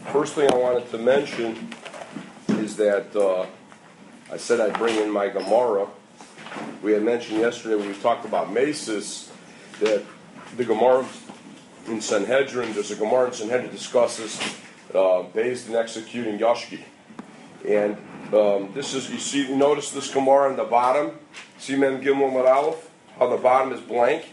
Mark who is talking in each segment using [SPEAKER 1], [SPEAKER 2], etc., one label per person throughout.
[SPEAKER 1] First thing I wanted to mention is that I said I'd bring in my Gemara. We had mentioned yesterday when we talked about Mesis that the Gemara in Sanhedrin, there's a Gemara in Sanhedrin discusses based in executing Yashki. And this is, you notice this Gemara on the bottom, see Mem Gimel Mad Aleph, how the bottom is blank.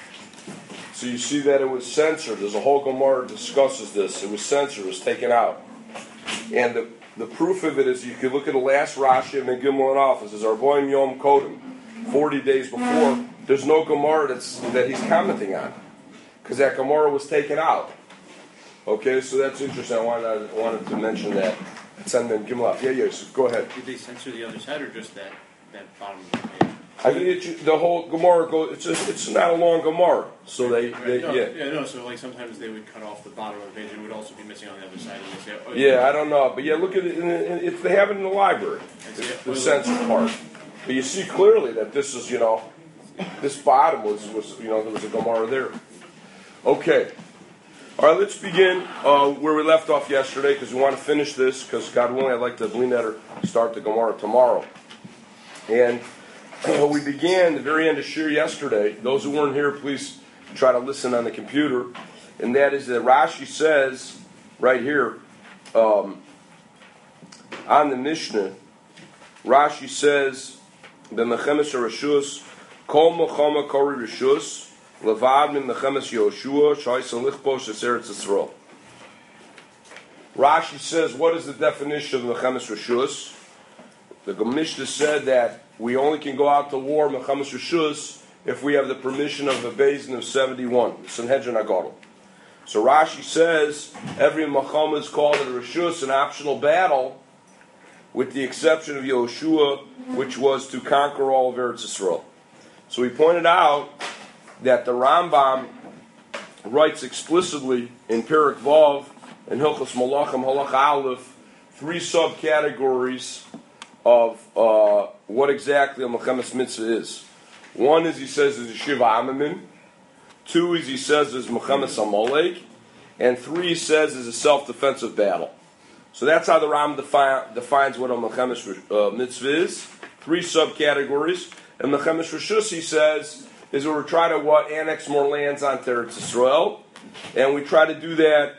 [SPEAKER 1] So you see that it was censored. There's a whole Gemara that discusses this. It was censored, it was taken out. And the proof of it is you can look at the last Rashi of Mem Gimel Mad Aleph. It says Arboim Yom Kodem, 40 days before. There's no Gemara that he's commenting on, because that Gemara was taken out. Okay, so that's interesting. I wanted to mention that. It's on Mem Gimel Aleph. Yeah, so go ahead.
[SPEAKER 2] Did they censor the other side or just that bottom of the page?
[SPEAKER 1] I think the whole Gemara goes. It's not a long Gemara, so they
[SPEAKER 2] So like sometimes they would cut off the bottom of the page. It would also be missing on the other side. And they say,
[SPEAKER 1] I don't know, but look at it. If they have it in the library, the censored part. But you see clearly that this is, this bottom was there was a Gemara there. Okay, all right. Let's begin where we left off yesterday because we want to finish this. Because God willing, I'd like to start the Gemara tomorrow, and. We began the very end of Shir yesterday. Those who weren't here, please try to listen on the computer. And that is that Rashi says, right here, on the Mishnah, Rashi says, B'mechemes HaRashus, Kol Mechama Kori Rashus, Levad Min Mechemes Yoshua, Shai Salich Po Sheseretz Yisrael. Rashi says, what is the definition of Mechemes Rashus? The Mishnah said that we only can go out to war, Mechamas Rishus, if we have the permission of the Beis of 71, Sanhedrin Agadol. So Rashi says every Mechama is called a Rishus, an optional battle, with the exception of Yehoshua, which was to conquer all of Eretz Yisrael. So he pointed out that the Rambam writes explicitly in Perek Vav, in Hilchos Malachim, Halach Aleph, 3 subcategories of what exactly a Mechemes Mitzvah is. 1 is, he says, is a Shiva Amamin. 2 is, he says, is Mechemes Amalek. And 3, he says, is a self-defensive battle. So that's how the Ram defines what a Mechemes Mitzvah is. 3 subcategories. And Mechemes Rishus, he says, is where we try to annex more lands onto Eretz Yisrael. And we try to do that,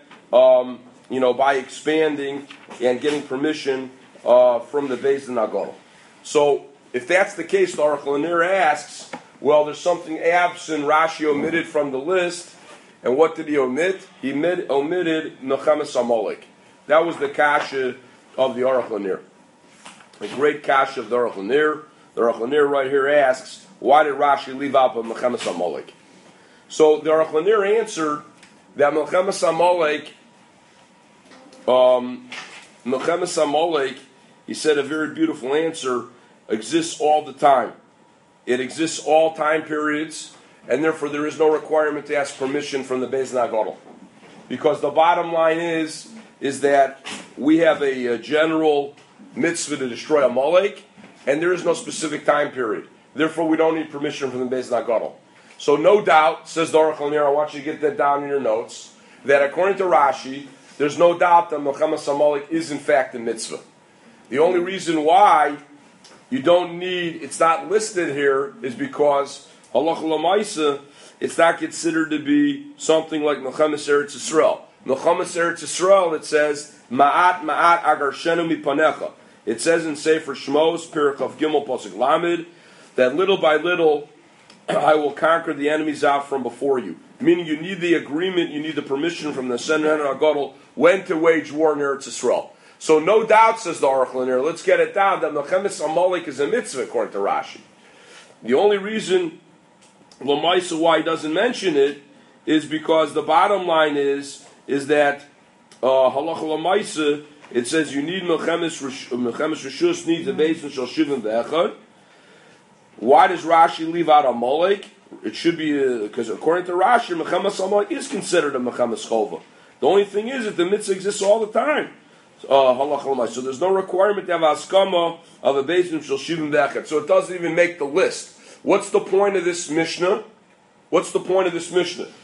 [SPEAKER 1] by expanding and getting permission from the Beis Nagol. So, if that's the case, the Aruch LaNer asks, well, there's something absent, Rashi omitted from the list, and what did he omit? He omitted Mechemes Amalek. That was the kasha of the Aruch LaNer. A great kasha of the Aruch LaNer. The Aruch LaNer right here asks, why did Rashi leave out Mechemes Amalek? So, the Aruch LaNer answered that Mechemes Amalek, he said a very beautiful answer, exists all the time. It exists all time periods, and therefore there is no requirement to ask permission from the Beis Nagadol. Because the bottom line is that we have a general mitzvah to destroy Amalek, and there is no specific time period. Therefore we don't need permission from the Beis Nagadol. So no doubt, says the Aruch LaNer, I want you to get that down in your notes, that according to Rashi, there's no doubt that Mechemes Amalek is in fact a mitzvah. The only reason why you don't need, it's not listed here, is because halacha l'maisa, it's not considered to be something like Mechemes Eretz Yisrael. Mechemes Eretz Yisrael, it says, Ma'at agarshenu mipanecha. It says in Sefer Shmos, Perek Chav Gimel Pasuk Lamed, that little by little I will conquer the enemies out from before you. Meaning you need the agreement, you need the permission from the Sanhedrin Agadol when to wage war in Eretz Yisrael. So no doubt, says the Aruch LaNer, let's get it down, that Mechemes Amalek is a mitzvah according to Rashi. The only reason L'maisa why he doesn't mention it is because the bottom line is that Halacha L'maisa, it says you need Mechemes Rishus needs a Beis Shel Shivim Ve'echad. Why does Rashi leave out Amalek? It should be because according to Rashi, Mechemes Amalek is considered a Mechemes Chova. The only thing is that the mitzvah exists all the time. So there's no requirement to have askama of a Beis Shel Shivim Ve'echad. So it doesn't even make the list. What's the point of this Mishnah?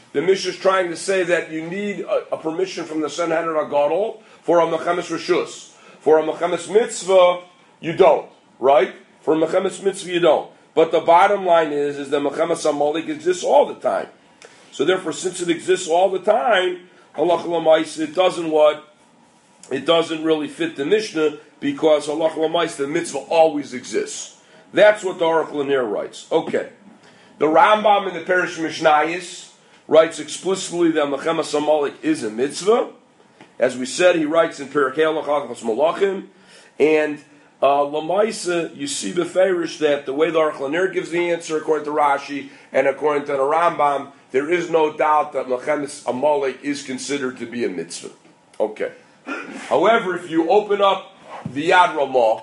[SPEAKER 1] the Mishnah is trying to say that you need a permission from the Sanhedrin HaGadol for a Mechemes Rishus. For a Mechemes Mitzvah, you don't, right? For a Mechemes Mitzvah, you don't. But the bottom line is that Mechemes Amalek exists all the time. So therefore, since it exists all the time, halacha l'maisa, it doesn't really fit the Mishnah, because halacha l'maisa, the mitzvah always exists. That's what the Aruch LaNer writes. Okay. The Rambam in the Perish Mishnayos writes explicitly that Mechemes Amalek is a mitzvah. As we said, he writes in Perikei Halachos Malachim, and Lamaisa, you see beferish that the way the Aruch LaNer gives the answer according to Rashi and according to the Rambam, there is no doubt that Mechemes Amalek is considered to be a mitzvah. Okay. However, if you open up the Yad Ramah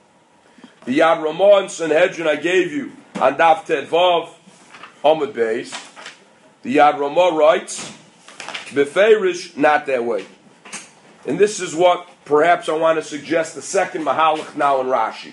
[SPEAKER 1] in Sanhedrin I gave you on Daf Tet Vav Amud Beis, the Yad Ramah writes, beferish, not that way. And this is what perhaps I want to suggest the second Mahalach now in Rashi.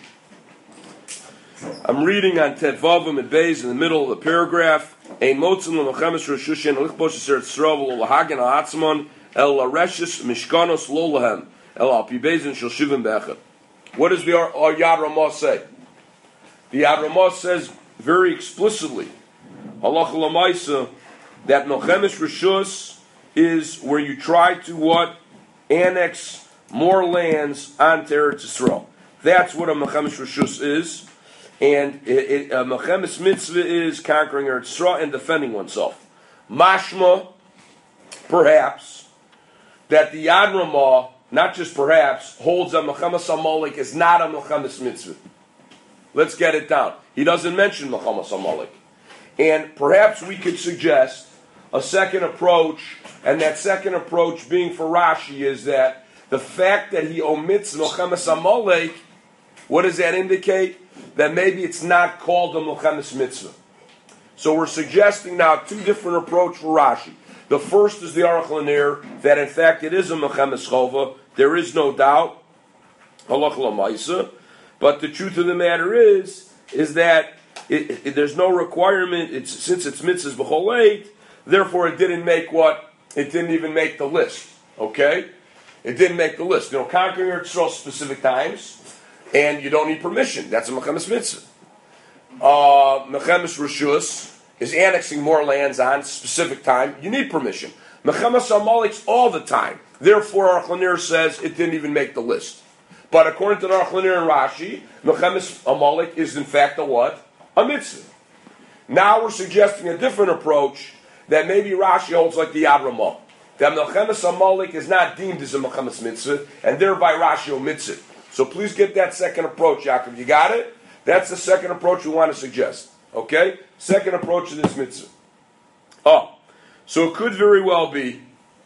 [SPEAKER 1] I'm reading on Tet Vav Amud Beis in the middle of the paragraph. Ein motzim l'mechemes reshushin lichbosh eser tzrov l'lahagen ha'atzmon el lareshes mishkanos lo lahem el al pi bezin shel shivim be'echad. What does the Yad Ramah say? The Yad Ramah says very explicitly, halacha l'maisa, that mechemes reshus is where you try to what? Annex more lands onto Eretz Yisrael. That's what a mechemes reshus is. And a mechemes mitzvah is conquering Eretz Yisrael and defending oneself. Mashma, perhaps, that the Yad Ramah, not just perhaps, holds that Mechemes Amalek is not a mechemes mitzvah. Let's get it down. He doesn't mention Mechemes Amalek. And perhaps we could suggest a second approach, and that second approach being for Rashi is that the fact that he omits Mechemes Amalek, what does that indicate? That maybe it's not called a Mechemes mitzvah. So we're suggesting now two different approaches for Rashi. The first is the Aruch LaNer, that in fact it is a Mechemes Chova. There is no doubt, halacha l'maisa. But the truth of the matter is that there's no requirement. Since it's mitzvahs b'chol eit, therefore it didn't make what? It didn't even make the list. Okay? It didn't make the list. Conquering Eretz Yisrael specific times, and you don't need permission. That's a Mechemes mitzvah. Mechemes Reshus is annexing more lands on specific time. You need permission. Mechemes Amalek's all the time. Therefore, Aruch LaNer says it didn't even make the list. But according to Aruch LaNer and Rashi, Mechemes Amalek is in fact a what? A mitzvah. Now we're suggesting a different approach that maybe Rashi holds like the Yad Ramah. That Mechemes Amalek is not deemed as a Mechemes mitzvah, and thereby Rashi omits it. So please get that second approach, Yaakov. You got it? That's the second approach we want to suggest. Okay? Second approach to this mitzvah. So it could very well be,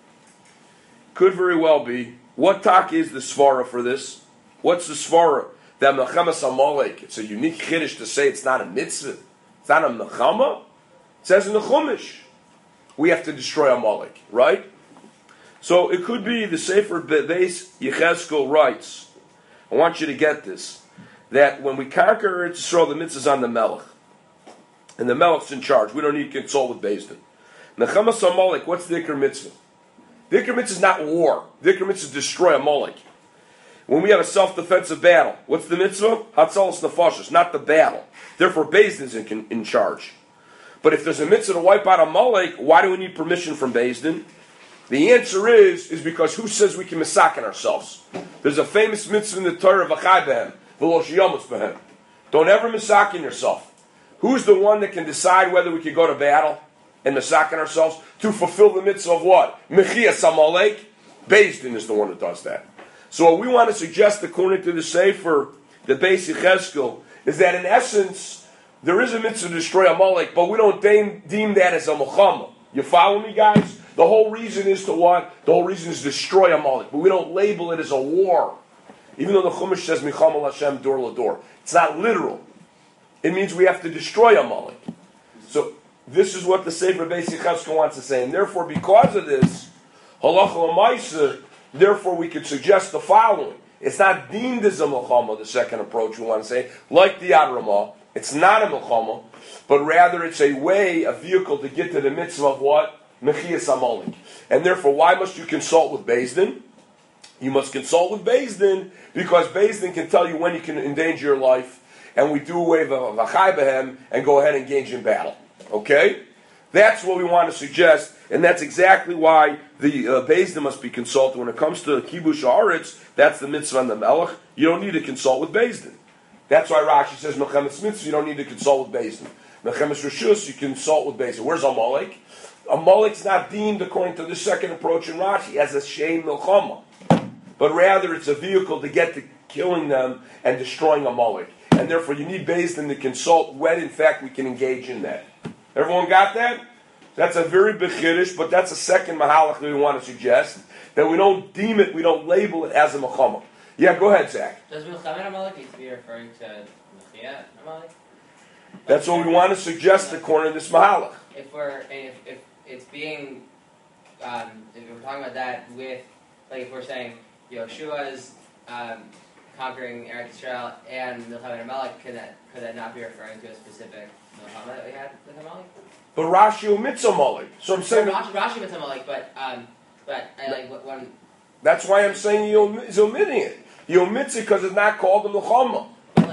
[SPEAKER 1] what tak is the svara for this? What's the svara? That Mechemes Amalek, it's a unique chiddush to say it's not a mitzvah. It's not a mechama. It says in the Chumash, we have to destroy Amalek, right? So it could be the Sefer Beis Yechezkel writes, I want you to get this, that when we conquer Eretz Yisrael, the mitzvah is on the Melech. And the Melech's in charge. We don't need to consult with Beis Din. Mechemes Amalek, what's the Iker mitzvah? The Iker mitzvah is not war. The Iker mitzvah is destroy Amalek. When we have a self-defensive battle, what's the mitzvah? Hatzalas nefashos, not the battle. Therefore, Beis Din is in charge. But if there's a mitzvah to wipe out Amalek, why do we need permission from Beis Din? The answer is because who says we can misaken ourselves? There's a famous mitzvah in the Torah, v'chai behem, v'lo sheyomutz behem. Don't ever misaken yourself. Who's the one that can decide whether we can go to battle and misaken ourselves to fulfill the mitzvah of what? Mechias Amalek. Beis Din is the one that does that. So what we want to suggest, according to the Sefer, the Beis Yechezkel, is that in essence, there is a mitzvah to destroy Amalek, but we don't deem that as a Muhammad. You follow me, guys? The whole reason is to what? The whole reason is to destroy Amalek, but we don't label it as a war. Even though the Chumash says, Michamal Hashem dor lador. It's not literal. It means we have to destroy Amalek. So this is what the Sefer Beis Yechezkel wants to say. And therefore, because of this, halacha l'maisa, therefore we could suggest the following. It's not deemed as a milchama, the second approach we want to say, like the Yad Ramah. It's not a milchama, but rather it's a way, a vehicle to get to the mitzvah of what? Mechias Amalek. And therefore, why must you consult with Beis Din? You must consult with Beis Din because Beis Din can tell you when you can endanger your life, and we do away with V'chai Behem and go ahead and engage in battle. Okay? That's what we want to suggest, and that's exactly why the Beis Din must be consulted. When it comes to Kibush Haaretz, that's the mitzvah and the Melech. You don't need to consult with Beis Din. That's why Rashi says Mechemes Mitzvah, you don't need to consult with Beis Din. Mechemes Rishus, you consult with Beis Din. Where's Amalek? Amalek's not deemed, according to the second approach in Rashi, as a Shem Milchama, but rather it's a vehicle to get to killing them and destroying Amalek. And therefore you need Beis Din to consult when in fact we can engage in that. Everyone got that? That's a very big chiddush, but that's a second mahalach that we want to suggest, that we don't deem it, we don't label it as a Milchama. Yeah, go ahead, Zach.
[SPEAKER 3] Does Milchamet Amalek need to be referring to Mechia Amalek?
[SPEAKER 1] That's what we want to suggest according to this mahalach.
[SPEAKER 3] If it's being, if we're talking about that with, like if we're saying Yeshua's conquering Eretz Yisrael and Milchamet Amalek, could that not be referring to a specific Milchama that we had with Amalek?
[SPEAKER 1] But Rashi omits Amalek. So I'm saying
[SPEAKER 3] Rashi omits Amalek, but I like when.
[SPEAKER 1] That's why I'm saying he's omitting it. He omits it because it's not called a Milchama.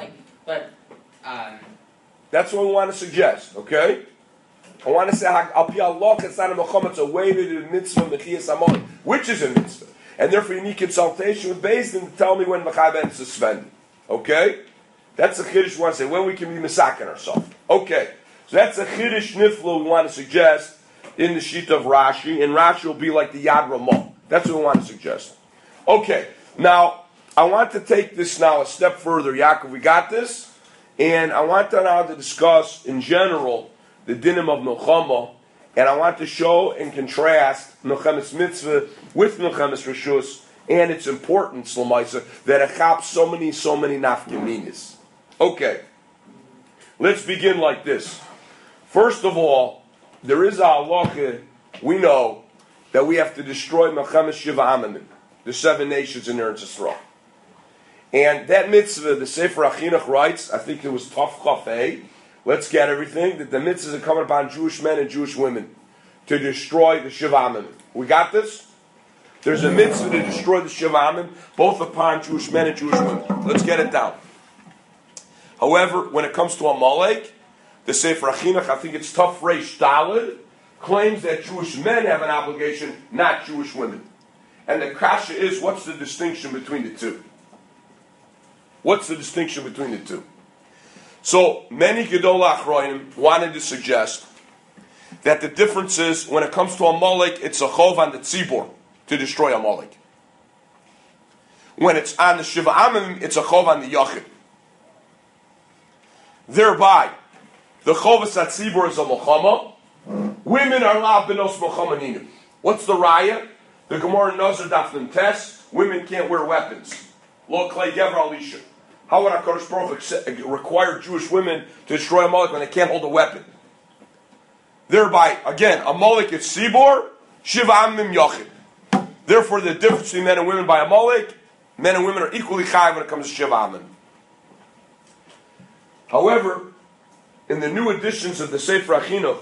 [SPEAKER 1] That's what we want to suggest, okay? I want to say, Al Pi Allah, it's not a Milchama, it's a way to do mitzvah, Mechias Amalek, which is a mitzvah. And therefore you need consultation with Beis Din to tell me when Mechai Ben is suspended. Okay? That's a chiddush we want to say, when we can be misakin ourselves. Okay. So that's a chiddush niflo we want to suggest in the sheet of Rashi, and Rashi will be like the Yad Ramah. That's what we want to suggest. Okay. Now, I want to take this now a step further. Yaakov, we got this? And I want to now to discuss, in general, the dinim of Milchama, and I want to show and contrast Milchemes Mitzvah with Milchemes Rishus and its importance, Lamaisa, that it chaps so many nafkaminas. Okay. Let's begin like this. First of all, there is a halacha, we know, that we have to destroy Milchemes Shiva Amimim, the 7 nations in Eretz Yisrael. And that mitzvah, the Sefer HaChinuch writes, I think it was Taf Chaf. Let's get everything, that the mitzvahs are coming upon Jewish men and Jewish women to destroy the Shiva Amimim. We got this? There's a mitzvah to destroy the Shiva Amimim, both upon Jewish men and Jewish women. Let's get it down. However, when it comes to Amalek, the Sefer HaChinuch, I think it's Taf Reish Daled, claims that Jewish men have an obligation, not Jewish women. And the kasha is, what's the distinction between the two? What's the distinction between the two? So, many Gedol Achronim wanted to suggest that the difference is, when it comes to Amalek, it's a chov on the tzibor to destroy Amalek. When it's on the Shiva Amim, it's a chov on the Yachid. Thereby, the chovas at tzibor is a Milchama. Women are la benos Milchama. What's the raya? The Gemara Nazar Daf Nun Tes, women can't wear weapons. Lo klei gever alisha. How would HaKadosh Baruch Hu require Jewish women to destroy Amalek when they can't hold a weapon? Thereby, again, Amalek is Sibor, Shiva Amim Yachid. Therefore, the difference between men and women by Amalek, men and women are equally chai when it comes to Shiva Amim. However, in the new editions of the Sefer HaChinuch,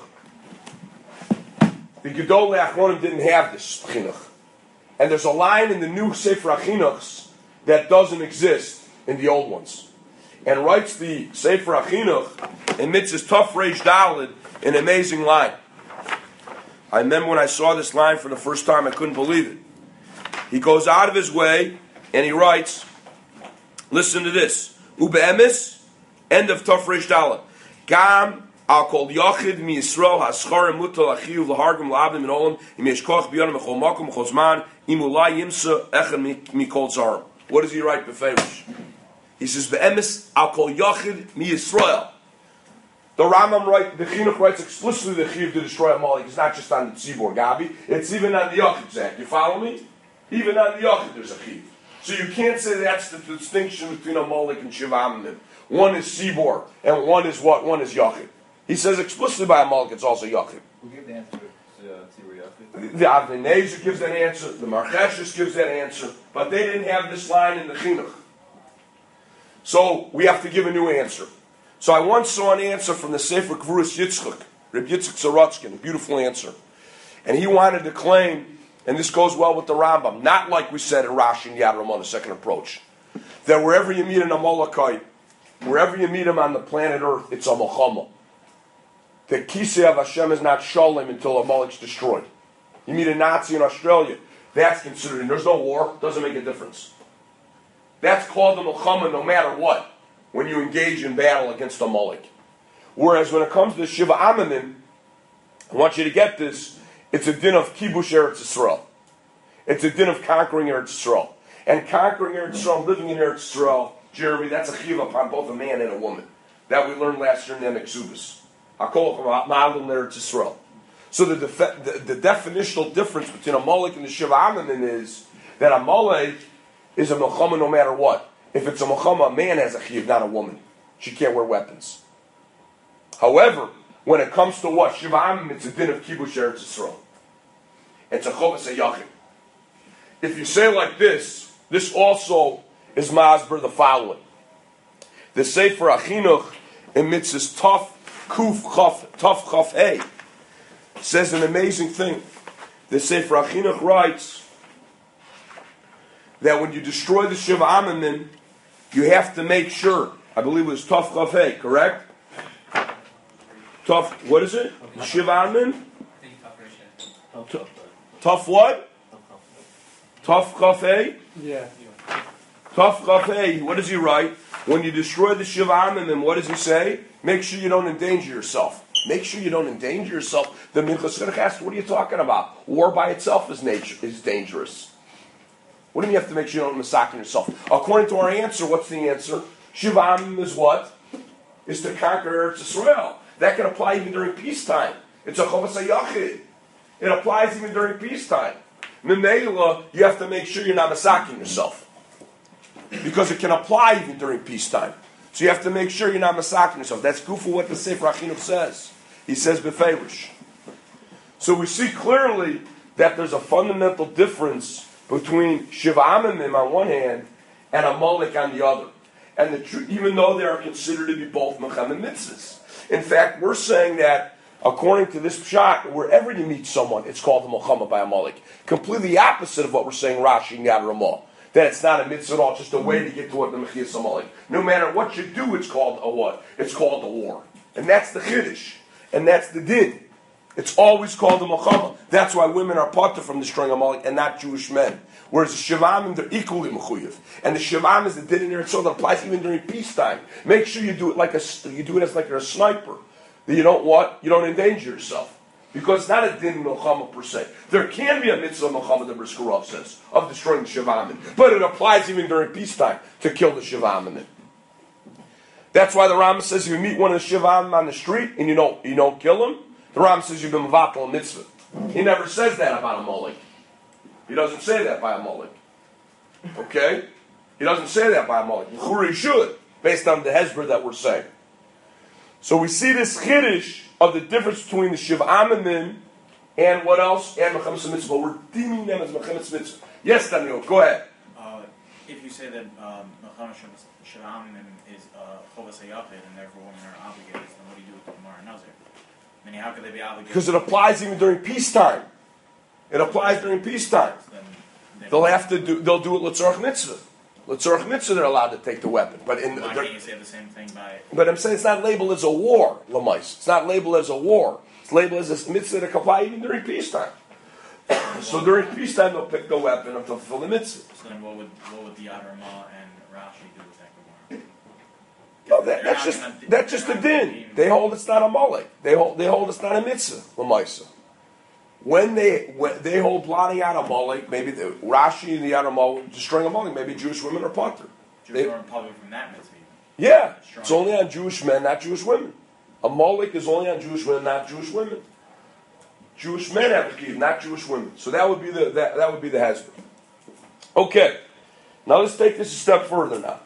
[SPEAKER 1] the Gedolei Achronim didn't have this Chinuch. And there's a line in the new Sefer HaChinuchs that doesn't exist in the old ones. And writes the Sefer HaChinuch in Mitzvah's Taf Reish Daled, an amazing line. I remember when I saw this line for the first time, I couldn't believe it. He goes out of his way and he writes, listen to this, Ube'emis, end of Taf Reish Daled, Gam al kol yachid mi Yisrael hascharem mutal achiyu v'hargim la'abim min olam im yeshkoch b'yonam v'chol makom v'chol zman im ulai yimsa echen mikol zarim. What does he write beferish? He says, "Be'emes al kol yachid mi Yisrael." The Rambam writes, the Chinuch writes explicitly the chiyuv to destroy Amalek. It's not just on the tzibor, Gabi. It's even on the yachid, Zach. You follow me? Even on the yachid, there's a chiyuv. So you can't say that's the distinction between Amalek and Shiva Amim. One is tzibor, and one is what? One is yachid. He says explicitly by Amalek, it's also yachid.
[SPEAKER 4] Who gave the answer to tzibor yachid?
[SPEAKER 1] The Avnei Nezer gives that answer. The Marcheshus gives that answer. But they didn't have this line in the Chinuch. So we have to give a new answer. So I once saw an answer from the Sefer Gvuras Yitzchak, Reb Yitzchak Sorotzkin, a beautiful answer. And he wanted to claim, and this goes well with the Rambam, not like we said in Rashi and Yad Ramah, the second approach, that wherever you meet an Amalekite, wherever you meet him on the planet Earth, it's a Milchama. The Kisei of Hashem is not Shalom until Amalek's destroyed. You meet a Nazi in Australia, that's considered, and there's no war, doesn't make a difference. That's called the Milchama no matter what, when you engage in battle against Amalek. Whereas when it comes to the Shiva Amanim, I want you to get this, it's a din of Kibush Eretz Yisrael. It's a din of conquering Eretz Yisrael. And conquering Eretz Yisrael, living in Eretz Yisrael, Jeremy, that's a chiv upon both a man and a woman. That we learned last year in the Exubis. So the definitional difference between Amalek and the Shiva Amanim is that Amalek is a Milchama no matter what. If it's a Milchama, a man has a chiv, not a woman. She can't wear weapons. However, when it comes to what? Shiva Amanim, it's a din of Kibush Eretz Yisrael. It's a Chovas HaYachid. If you say like this also is Masber the following. The Sefer Achinuch in Mitzvahs Tov Chaf Hey says an amazing thing. The Sefer Achinuch writes that when you destroy the Shiva Amanim, you have to make sure, I believe it was Tov Chaf Hey, correct? Tov, what is it? Shiva Amanim? Tov what? Tov Chaf Hey?
[SPEAKER 5] Yeah.
[SPEAKER 1] Tov Chaf Hey, what does he write? When you destroy the Shiva Amanim, what does he say? Make sure you don't endanger yourself. Make sure you don't endanger yourself. The Minchas Chinuch asks, what are you talking about? War by itself is dangerous. What do you mean you have to make sure you don't massacre yourself? According to our answer, what's the answer? Shiva Amanim is what? Is to conquer Eretz Yisrael. That can apply even during peacetime. It's a Chovas HaYachid. It applies even during peacetime. Memela, you have to make sure you're not massacring yourself. Because it can apply even during peacetime. So you have to make sure you're not massacring yourself. That's goofy what the Sefer Achinuch says. He says beferish. So we see clearly that there's a fundamental difference between Shiva Amanim on one hand and Amalek on the other. And even though they are considered to be both Milchama Mitzvahs. In fact, we're saying that according to this pshat, wherever you meet someone, it's called the Milchama by Amalek. Completely opposite of what we're saying Rashi and Yad Ramah. That it's not a mitzvah at all, just a way to get to what the Mechias Amalek. No matter what you do, it's called a what? It's called a war. And that's the Chiddush. And that's the din. It's always called the Milchama. That's why women are parted from destroying Amalek and not Jewish men. Whereas the Shiva Amanim, they're equally Mechuyev. And the Shiva Amanim is the din in there, so that applies even during peacetime. Make sure you do it as like you're a sniper. That you don't what? You don't endanger yourself. Because it's not a din Milchama per se. There can be a mitzvah Milchama, the Brisker Rav says, of destroying the Shiva Amanim. But it applies even during peacetime to kill the Shiva Amanim. That's why the Rambam says if you meet one of the Shiva Amanim on the street and you don't kill him, the Rambam says you've been mevatel a mitzvah. He never says that about Amalek. He doesn't say that by Amalek. Okay? He doesn't say that by Amalek. He should, based on the hezbollah that we're saying. So we see this chiddush of the difference between the Shiva Amanim and what else? And Mechamas Mitzvah. We're deeming them as Mechamas Mitzvah. Yes, Daniel, go ahead.
[SPEAKER 2] If you say that Mechamas Shiva Amanim is Chovas HaYachid and therefore women are obligated, then what do you do with the Gemara and Nazir? I mean, how could they be obligated?
[SPEAKER 1] Because it applies even during peacetime. It applies during peacetime. They'll do it L'tzorach Mitzvah. L'tzorach Mitzvah, they're allowed to take the weapon. But
[SPEAKER 2] why can't you say the same thing by...
[SPEAKER 1] But I'm saying it's not labeled as a war, Lamais. It's not labeled as a war. It's labeled as a mitzvah that can apply even during peacetime. So during peacetime, they'll pick the weapon to fulfill the mitzvah.
[SPEAKER 2] So then what would the Yad Ramah and Rashi do with that
[SPEAKER 1] No,
[SPEAKER 2] Gemara?
[SPEAKER 1] that's just a din. They hold it's not a molek. They hold it's not a mitzvah, Lamaisa. When they hold blotting out a molek, maybe the Rashi and the Yad Ramah destroying a molek, maybe Jewish women are potter.
[SPEAKER 2] Jewish women are probably from that mitzvah.
[SPEAKER 1] Yeah, it's only on Jewish men, not Jewish women. A molek is only on Jewish men, not Jewish women. Jewish men have a key, not Jewish women. So that would be the husband. Okay, now let's take this a step further. Now,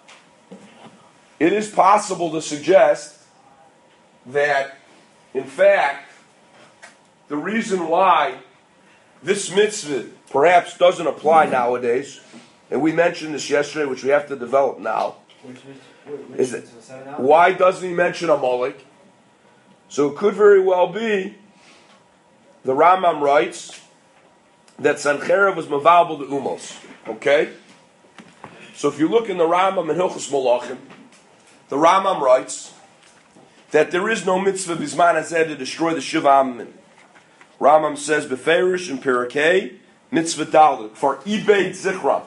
[SPEAKER 1] it is possible to suggest that, in fact, the reason why this mitzvah perhaps doesn't apply nowadays, and we mentioned this yesterday, which we have to develop now, is that why doesn't he mention Amalek? So it could very well be the Rambam writes that Sancheirav was Mavalbal the Umos. Okay? So if you look in the Rambam and Hilchos Malachim, the Rambam writes that there is no mitzvah Bizman Hazeh to destroy the Shiva Amim. Rambam says, Beferish and Perakei, mitzvah Dalit, for Ibeit Zichram.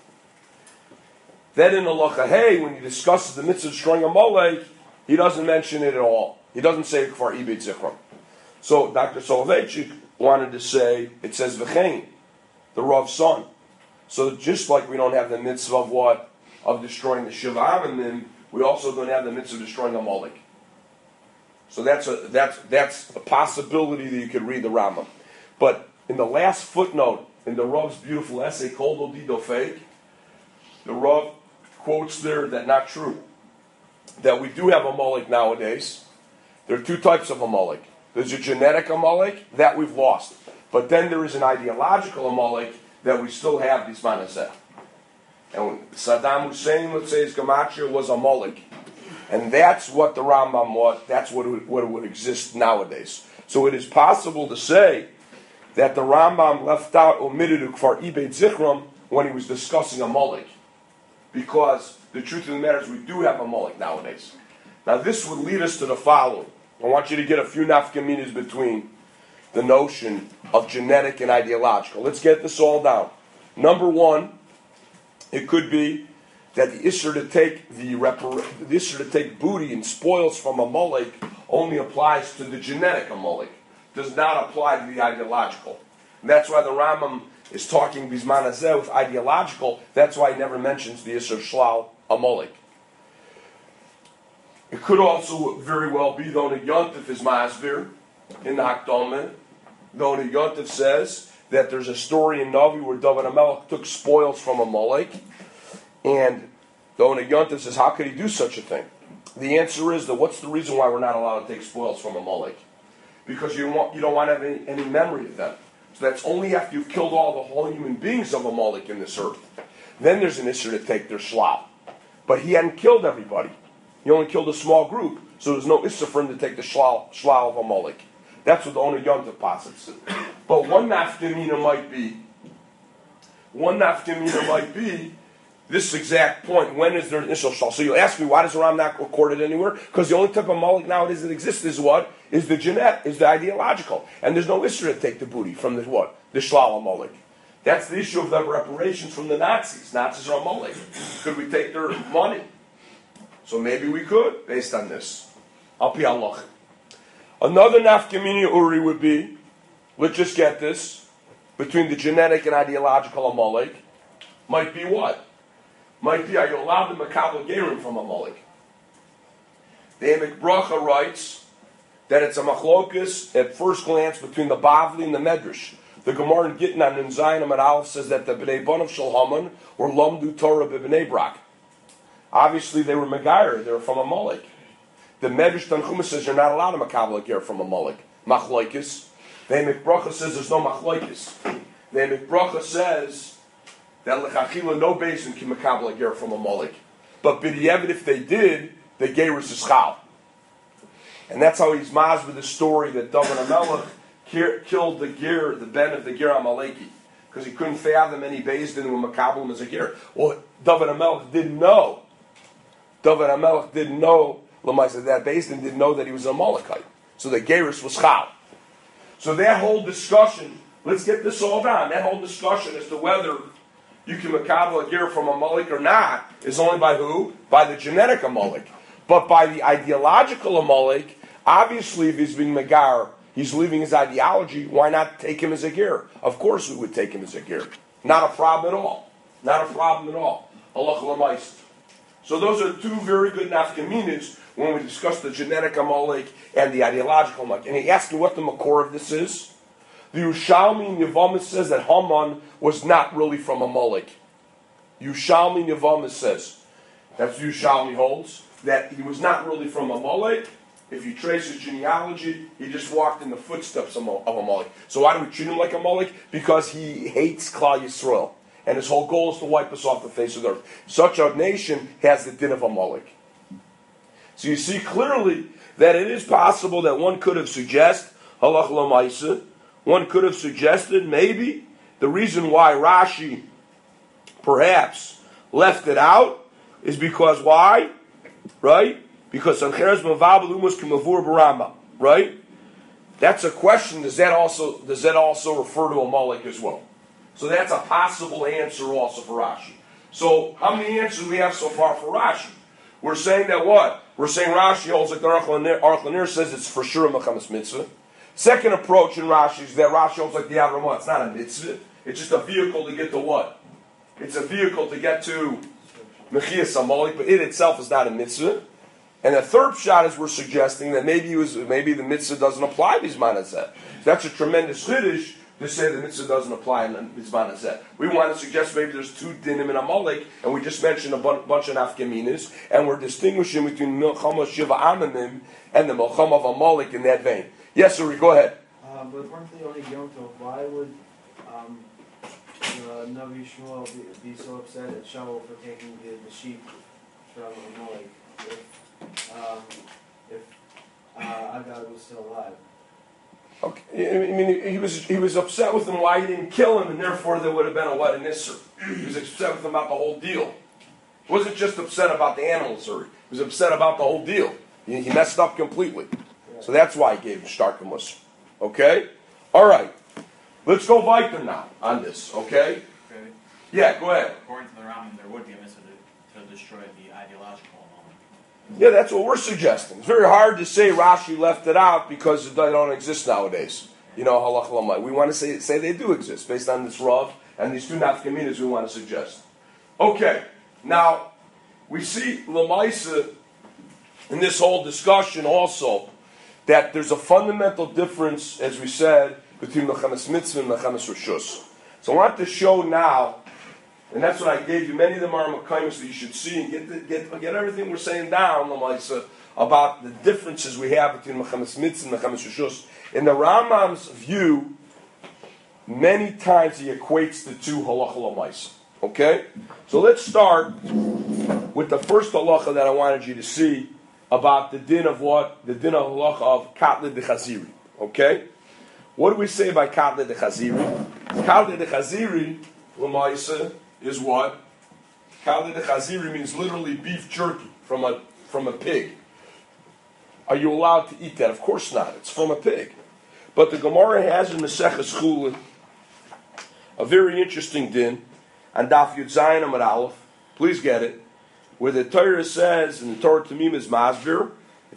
[SPEAKER 1] Then in the Lachahei, when he discusses the mitzvah of destroying Amalek, he doesn't mention it at all. He doesn't say for Ibeit Zichram. So Dr. Soloveitchik wanted to say, it says V'chein, the Rav's son. So just like we don't have the mitzvah of what? Of destroying the Shiva Amim, we also don't have the mitzvah of destroying Amalek. So that's a possibility that you could read the Rambam. But in the last footnote, in the Rav's beautiful essay called Odido Fake, the Rav quotes there that not true. That we do have Amalek nowadays. There are two types of Amalek. There's a genetic Amalek, that we've lost. But then there is an ideological Amalek that we still have Bisman Hazeh. And when Saddam Hussein, let's say, his gematria was Amalek. And that's what the Rambam was, that's what it would exist nowadays. So it is possible to say that the Rambam left out, omitted Kfar Ibeit Zichram when he was discussing Amalek. Because the truth of the matter is we do have Amalek nowadays. Now this would lead us to the following. I want you to get a few nafkaminas between the notion of genetic and ideological. Let's get this all down. Number one, it could be that the issur to take booty and spoils from Amalek only applies to the genetic Amalek, does not apply to the ideological. And that's why the Rambam is talking Bisman Hazeh with ideological. That's why he never mentions the issur of Shlal Amalek. It could also very well be, though, the Yontif is Masvir in the Hakdamah. Though the Yontif says that there's a story in Navi where David HaMelech took spoils from Amalek, and though the Yontif says, how could he do such a thing? The answer is that what's the reason why we're not allowed to take spoils from Amalek? Because you don't want to have any memory of them. So that's only after you've killed all the whole human beings of Amalek in this earth. Then there's an issue to take their shlal. But he hadn't killed everybody. He only killed a small group. So there's no issue for him to take the shlal of Amalek. That's what the owner Yontif posits. But one nafkamina might be this exact point. When is there an initial shlal? So you ask me, why does the Ram not record it anywhere? Because the only type of Amalek nowadays that exists is what? Is the genetic, is the ideological. And there's no issue to take the booty from the what? The shlal Amalek. That's the issue of the reparations from the Nazis. Nazis are Amalek. Could we take their money? So maybe we could, based on this. Al pi halach. Another nafkamini uri would be, let's just get this, between the genetic and ideological Amalek, might be what? Might be, are you allowed to makabel gerim from Amalek? The Emek Bracha writes that it's a machlokus at first glance between the Bavli and the Medrash. The Gemara in Gittin on Zayin Amud Aleph says that the Bnei Bonav Shel Haman were Lamdu Torah b'Bnei Brak. Obviously they were Megayer, they were from Amalek. The Medrash Tanchuma says you're not allowed to makabel ger from Amalek. Machlokes. The Emek Bracha says there's no machlokes. The Emek Bracha says that l'chachila no basin can makabel ger from Amalek. But b'diavad if they did, the ger is schal. And that's how he's maz with the story that David HaMelech killed the ger, the ben of the ger Amaleki, because he couldn't fathom any beis din with makabel as a ger. Well, David HaMelech didn't know. David HaMelech didn't know. Lamaisa, that beis din didn't know that he was an Amalekite. So the gerus was schal. So that whole discussion, let's get this all down. That whole discussion as to whether you can makabel a ger from Amalek or not is only by who? By the genetic Amalek. But by the ideological Amalek, obviously if he's being Megar, he's leaving his ideology, why not take him as a ger? Of course we would take him as a ger. Not a problem at all. Not a problem at all. Allah l'maisa. So those are two very good nafkaminas when we discuss the genetic Amalek and the ideological Amalek. And he asked me what the makor of this is. The Yerushalmi in Yevamah says that Haman was not really from Amalek. Yerushalmi in Yevamah says, that's what Yerushalmi holds, that he was not really from Amalek. If you trace his genealogy, he just walked in the footsteps of Amalek. So why do we treat him like Amalek? Because he hates Klal Yisrael. And his whole goal is to wipe us off the face of the earth. Such a nation has the din of Amalek. So you see clearly that it is possible that one could have suggested, halach l'maisa, one could have suggested maybe the reason why Rashi perhaps left it out is because why? Right? Because Sancheres Mavabel Umus Kimavur Baramba. Right? That's a question. Does that also refer to a Amalek as well? So that's a possible answer also for Rashi. So how many answers do we have so far for Rashi? We're saying that what? We're saying Rashi holds like the Aruch LaNer says it's for sure a Mechamas Mitzvah. Second approach in Rashi is that Rashi holds like the Avramah. It's not a mitzvah. It's just a vehicle to get to what? It's a vehicle to get to Mechias Amalek, but it itself is not a mitzvah. And the third shot is we're suggesting that maybe the mitzvah doesn't apply to Bizman Hazeh. That's a tremendous chiddush to say the mitzvah doesn't apply in Bizman Hazeh. We want to suggest maybe there's two dinim in Amalek, and we just mentioned a bunch of nafkaminas, and we're distinguishing between Milchama Shiva Amamim and the Milchama of Amalek in that vein. Yes, Uri, go ahead.
[SPEAKER 5] But weren't they only Yom Tov? Why would Navi Shmuel be so upset at Shaul for taking the sheep from Amalek if Agag was still alive?
[SPEAKER 1] Okay, I mean, he was upset with him why he didn't kill him, and therefore there would have been an Isser. He was upset with him about the whole deal. He wasn't just upset about the animals, Uri. He was upset about the whole deal. He messed up completely. So that's why he gave him Starkem Musar. Okay? All right. Let's go weiter now on this. Okay? Yeah, go ahead.
[SPEAKER 2] According to the Rambam, there would be a mitzvah to destroy the ideological element.
[SPEAKER 1] Yeah, that's what we're suggesting. It's very hard to say Rashi left it out because they don't exist nowadays. You know, halach lamai. We want to say they do exist based on this Rav and these two nafkaminas we want to suggest. Okay. Now, we see Lamaisa in this whole discussion also that there's a fundamental difference, as we said, between Mechamas Mitzvah and Mechamas Rishus. So I want to show now, and that's what I gave you. Many of them are Mekayos that you should see and get everything we're saying down, Lamaisa, about the differences we have between Mechamas Mitzvah and Mechamas Rishus. In the Rambam's view, many times he equates the two halacha lamaisa. Okay? So let's start with the first halacha that I wanted you to see about the din of what? The din of halacha of Katle de Chaziri. Okay? What do we say by Katle de Chaziri? Katle de Chaziri, lamaisa, is what? Katle de Chaziri means literally beef jerky from a pig. Are you allowed to eat that? Of course not. It's from a pig. But the Gemara has in Maseches Chulin a very interesting din on Daf Yud Zayin Amud Aleph. Please get it. Where the Torah says, and the Torah Tamim is Masbir, it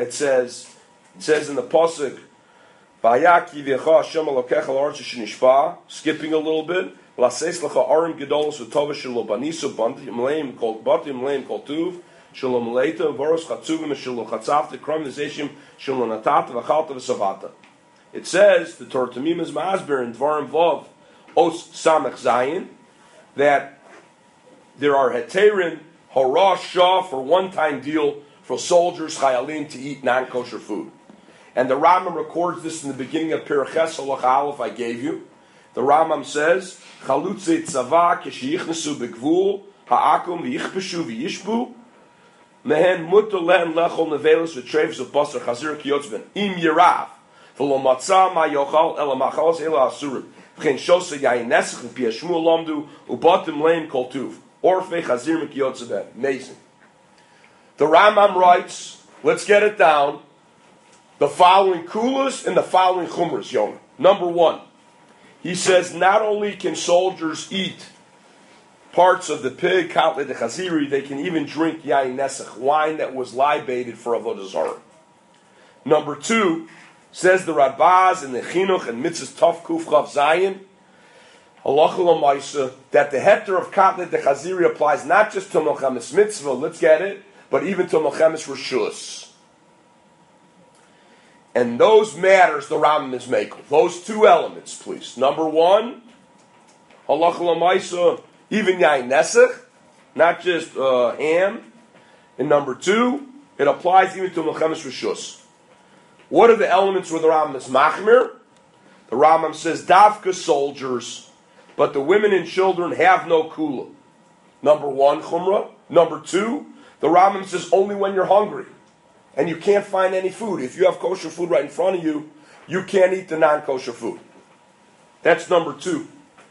[SPEAKER 1] says in the pasuk, "Vayaki v'yecha Hashem Elokecha l'Aretz shenishpa," skipping a little bit. "Laseis lecha arim gedolos v'tova shelo banisu batim mleim kol tuv shelo mleita v'voros chatzuvim shelo chatzavta kram v'zeshim shelo natata v'chalta v'savata." It says the Torah Tamim is Masbir in Dvarim Vav Os Samech Zayin that there are heterin hara shah for one-time deal for soldiers chayalim to eat non-kosher food, and the Rambam records this in the beginning of Peraches Halach Aleph I gave you. The Rambam says Chalutze tzava kishiyichnesu begvul ha'akum v'yichpeshu v'yishbu mehen mutter lehen lechol nevelos v'treves of basar chazir kiyotzben im yirav v'lo matzah ma yochal ela machalos ela asurim v'chein shosa yayin nesach v'pi hashmu lamdu ubatim leim kol tuv orfei chazir mikiyotzben. Amazing. The Rambam writes, let's get it down, the following kulas and the following chumras, Yonah. Number one, he says not only can soldiers eat parts of the pig, katle de chaziri, they can even drink yayin nesach, wine that was libated for avodah zarah. Number two, says the Radbaz and the Chinuch and Mitzvahs Tov Kuf Chav Zayin, halacha l'maisa, that the heter of katle de chaziri applies not just to Melchamas Mitzvah, let's get it, but even to Melchamas Rishus. And those matters the Rambam is making. Those two elements, please. Number one, halacha l'maisa, even yayin nesach, not just ham. And number two, it applies even to Melchamas Rishus. What are the elements where the Rambam is machmir? The Rambam says davka soldiers, but the women and children have no kula. Number one, chumrah. Number two, the Rambam says only when you're hungry and you can't find any food. If you have kosher food right in front of you, you can't eat the non-kosher food. That's number 2.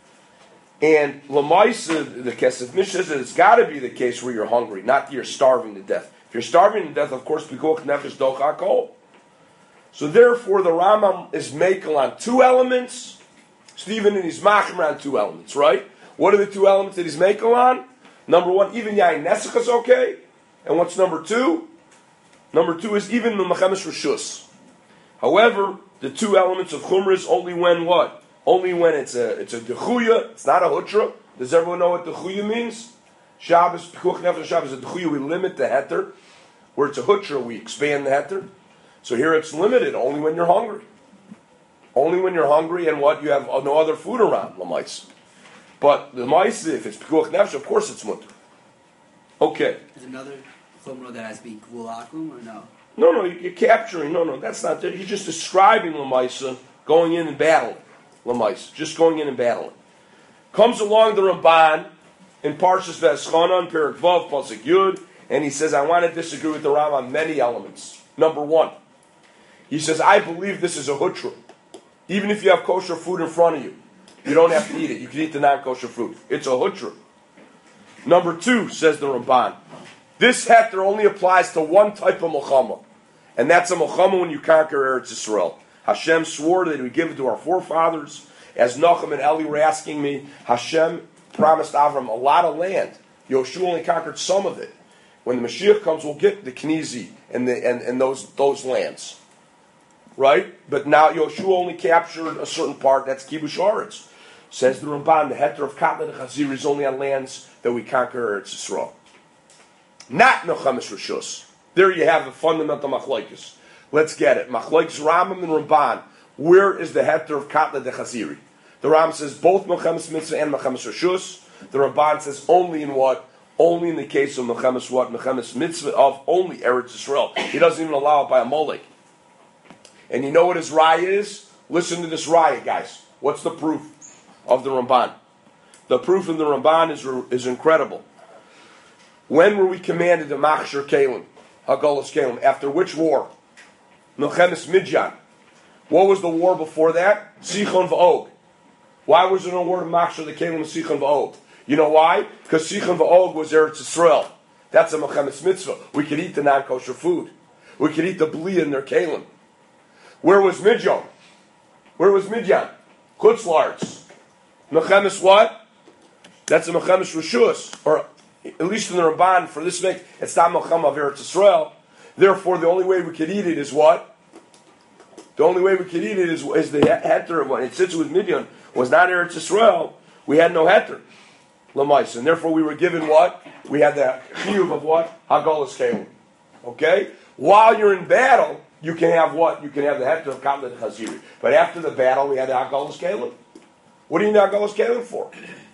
[SPEAKER 1] And Lamaisa, the Kesef Mishnah says it's got to be the case where you're hungry, not that you're starving to death. If you're starving to death, of course, Pikuach Nefesh Doch HaKol. So therefore, the Rambam is making on 2 elements. Stephen and he's machmer on 2 elements, right? What are the 2 elements that he's making on? Number 1, even Yain Nesach is okay. And what's number 2? Number 2 is even Mechamesh Rishus. However, the 2 elements of Chumrah is only when what? Only when it's a dechuya, it's not a hutra. Does everyone know what dechuya means? Shabbos, Pikuach Nefesh Shabbos, a dechuya, we limit the heter. Where it's a hutra, we expand the heter. So here it's limited, only when you're hungry. Only when you're hungry and what? You have no other food around, Lamais. But the mice, if it's Pikuach Nefesh, of course it's mutter. Okay.
[SPEAKER 6] Is another chumrah that has to be Gvul Akum or no?
[SPEAKER 1] No, you're capturing. No, that's not it. He's just describing Lamaisa going in and battling. Lamaisa, just going in and battling. Comes along the Ramban in Parshas V'Eschanan, Perek Vav, Pasuk Yud, and he says, I want to disagree with the Ram on many elements. Number 1, he says, I believe this is a hutra. Even if you have kosher food in front of you, you don't have to eat it. You can eat the non-kosher food. It's a hutra. Number 2, says the Ramban, this heter only applies to one type of milchama, and that's a milchama when you conquer Eretz Yisrael. Hashem swore that He would give it to our forefathers. As Nachum and Eli were asking me, Hashem promised Avram a lot of land. Yoshua only conquered some of it. When the Mashiach comes, we'll get the Knizi and those lands. Right? But now Yoshua only captured a certain part, that's Kibush Aretz. Says the Ramban, the heter of Katla Chazir is only on lands that we conquer Eretz Yisrael. Not Mechamesh Rishus. There you have the fundamental machlokes. Let's get it. Machlokes Rambam and Ramban. Where is the heter of Katla de Chaziri? The Rambam says both Mechamesh Mitzvah and Mechamesh Rishus. The Ramban says only in what? Only in the case of Mechamesh what? Mechamesh Mitzvah of only Eretz Yisrael. He doesn't even allow it by a molek. And you know what his raya is? Listen to this raya, guys. What's the proof of the Ramban? The proof in the Ramban is incredible. When were we commanded to Machshir Kalim? Hagolus Kalim. After which war? Milchemes Midyan. What was the war before that? Sichon V'og. Why was there no war to Machshir the Kalim of Sichon V'og? You know why? Because Sichon V'og was Eretz Yisrael. That's a Milchemes Mitzvah. We could eat the non-kosher food. We could eat the bli in their Kalim. Where was Midyan? Where was Midyan? Chutzlarts. Milchemes what? That's a Milchemes Rishus. Or at least in the Ramban, for this make, it's not Milchem of Eretz Yisrael. Therefore, the only way we could eat it is what? The only way we could eat it is the heter. When it sits with Midian was not Eretz Yisrael, we had no heter. Lamais. And therefore we were given what? We had the chiyuv of what? Hagolus Kalim. Okay? While you're in battle, you can have what? You can have the heter of Katla Chaziri. But after the battle, we had the Hagolus Kalim. What do you need Hagolus Kalim for?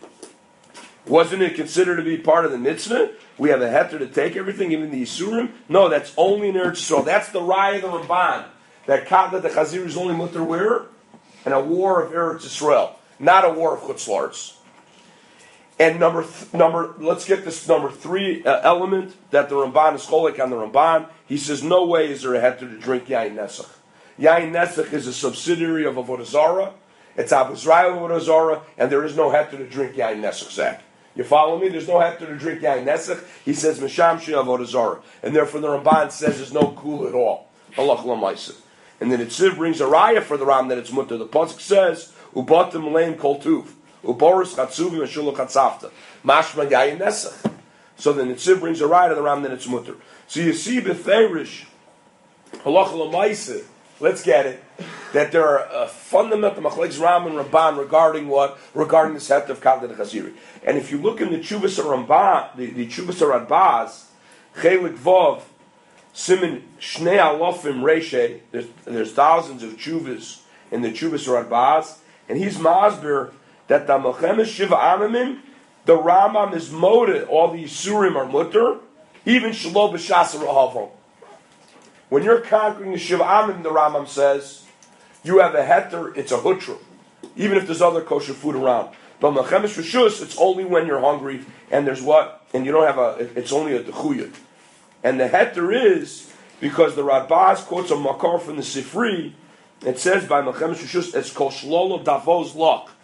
[SPEAKER 1] Wasn't it considered to be part of the mitzvah? We have a heter to take everything, even the Yisurim? No, that's only in Eretz Yisrael. That's the Raya of the Ramban. That Katla the Chazir is only mutter where? In a war of Eretz Yisrael. Not a war of Chutzlarts. And let's get this number 3 element, that the Ramban is cholek on the Ramban. He says, no way is there a heter to drink Yain Nesach. Yain Nesach is a subsidiary of Avodah Zarah. It's Abu Zra'il Avodah Zarah, and there is no heter to drink Yain Nesach, Zach. You follow me? There's no heter to drink Yain Nesach. He says, Misham Shi Avodah Zarah. And therefore the Ramban says there's no kula at all. Allah Lamaisa. And then Itziv brings a raya for the Ram that it's mutter. The Pasuk says, Ubatim Leim Kol Tuv. Uboris Chatzuvim and Shulu Chatzafta. Mashma Yayin Nesach. So then Itziv brings a raya to the Ram that it's mutter. So you see Betherish, Allah Lamaisa, let's get it, that there are fundamental machlekes Ram and Ramban regarding what? Regarding this heter of Katla Chaziri. And if you look in the Chuvas Ramban, the Chuvas Radbaz, Chelik Vov, Simin Shnei Alofim Reshe, there's thousands of Chuvas in the Chuvas Radbaz, and he's Masbir that the Melchemes Shiva Amimim, the Rambam is moted, all the Yisurim are mutter, even Shalom B'Shas Rahavon. When you're conquering the Shiva Amim, the Rambam says, you have a heter, it's a hutra, even if there's other kosher food around. But Melchemes Rishus, it's only when you're hungry, and there's what? And you don't have it's only a techuyah. And the heter is, because the Radbaz quotes a makar from the Sifri, it says by Melchemes Rishus, it's kol shlolo davoz lach.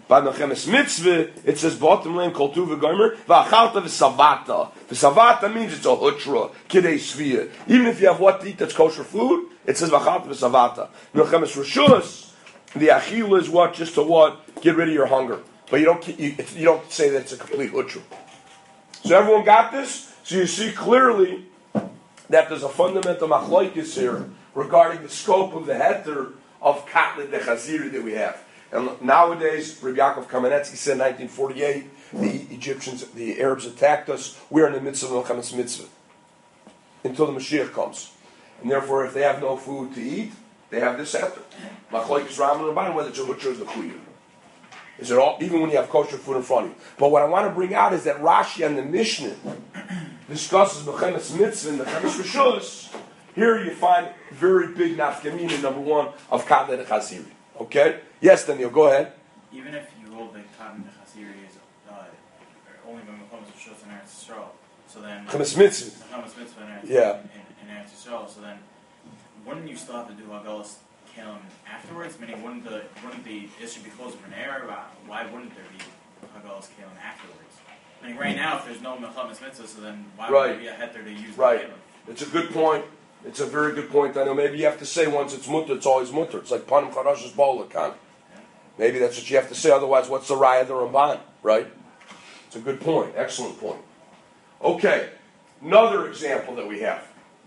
[SPEAKER 1] By Mechemes Mitzvah, it says, bottom lane, kol tu v'gomer, v'achalta v'savata. V'savata means it's a hutra, kidei sviyah. Even if you have what to eat that's kosher food, it says, v'achalta v'savata. Mechemes Rishus, the achila is what? Just to what? Get rid of your hunger. But you don't say that it's a complete hutra. So everyone got this? So you see clearly that there's a fundamental machlokes here regarding the scope of the heter of Katla de Chaziri that we have. And nowadays, Rabbi Yaakov Kamenetsky said in 1948, the Arabs attacked us. We're in the midst of the Mechemes Mitzvah until the Mashiach comes. And therefore, if they have no food to eat, they have this heter. Machlokes Rambam and Rabbanan, whether it's a hutra or the kuyu. Is it all, even when you have kosher food in front of you? But what I want to bring out is that Rashi and the Mishnah discusses Mechemes Mitzvah and Mechemes Rishus. Here you find very big nafkamina, number one, of Katla de Chaziri. Okay? Yes, Daniel, go ahead.
[SPEAKER 2] Even if you hold that Katla de Chaziri is only when Mechemes Rishus and Eretz Yisrael, so then
[SPEAKER 1] Mechemes Mitzvah.
[SPEAKER 2] Mechemes Mitzvah and Eretz Yisrael, so then wouldn't you still have to do Hagalas Kalim afterwards? Meaning, wouldn't the issue be closed for an error? Why wouldn't there be Hagalas Kalim afterwards? I mean, right now, if there's no Mechemes Mitzvah, so then why would there be a heter to use the Kalim?
[SPEAKER 1] It's a good point. It's a very good point. I know maybe you have to say once it's mutter, it's always mutter. It's like Panim Charash's Bolakan. Maybe that's what you have to say. Otherwise, what's the Raya the Ramban, right? It's a good point. Excellent point. Okay, another example that we have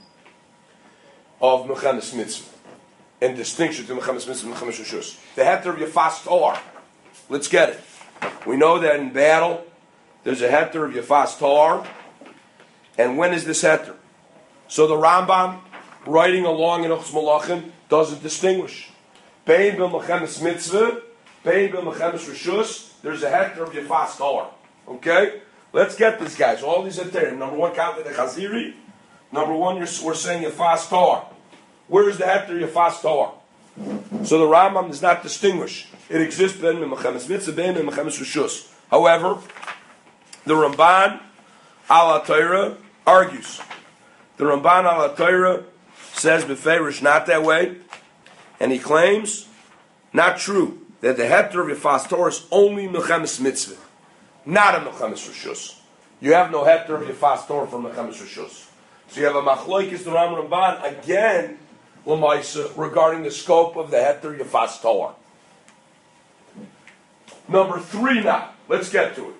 [SPEAKER 1] of Mechemes Mitzvah and distinction to Mechemes Mitzvah and Mechemes Rishus. The heter of Yafas Toar. Let's get it. We know that in battle, there's a heter of Yafas Toar. And when is this heter? So the Rambam, writing along in Ochs Malachim, doesn't distinguish. Bein b'l Mechemes Mitzvah, bein b'l Mechemes Rishus, there's a heter of Yafas Toar. Okay? Let's get this, guys. All these heter. Number one, Katla de Chaziri. Number one, we're saying Yafas Toar. Where is the heter Yafas Toar? So the Rambam does not distinguish. It exists bein b'l Mechemes Mitzvah, bein b'l Mechemes Rishus. However, the Ramban al HaTorah argues. The Ramban al HaTorah says beferish not that way, and he claims not true that the heter of Yafas Torah is only Mechemes Mitzvah, not a Mechemes Rishus. You have no heter of Yafas Torah for Mechemes Rishus. So you have a machlokes the Ramban again, Lamaisa, regarding the scope of the heter Yafas Torah. Number three now. Let's get to it.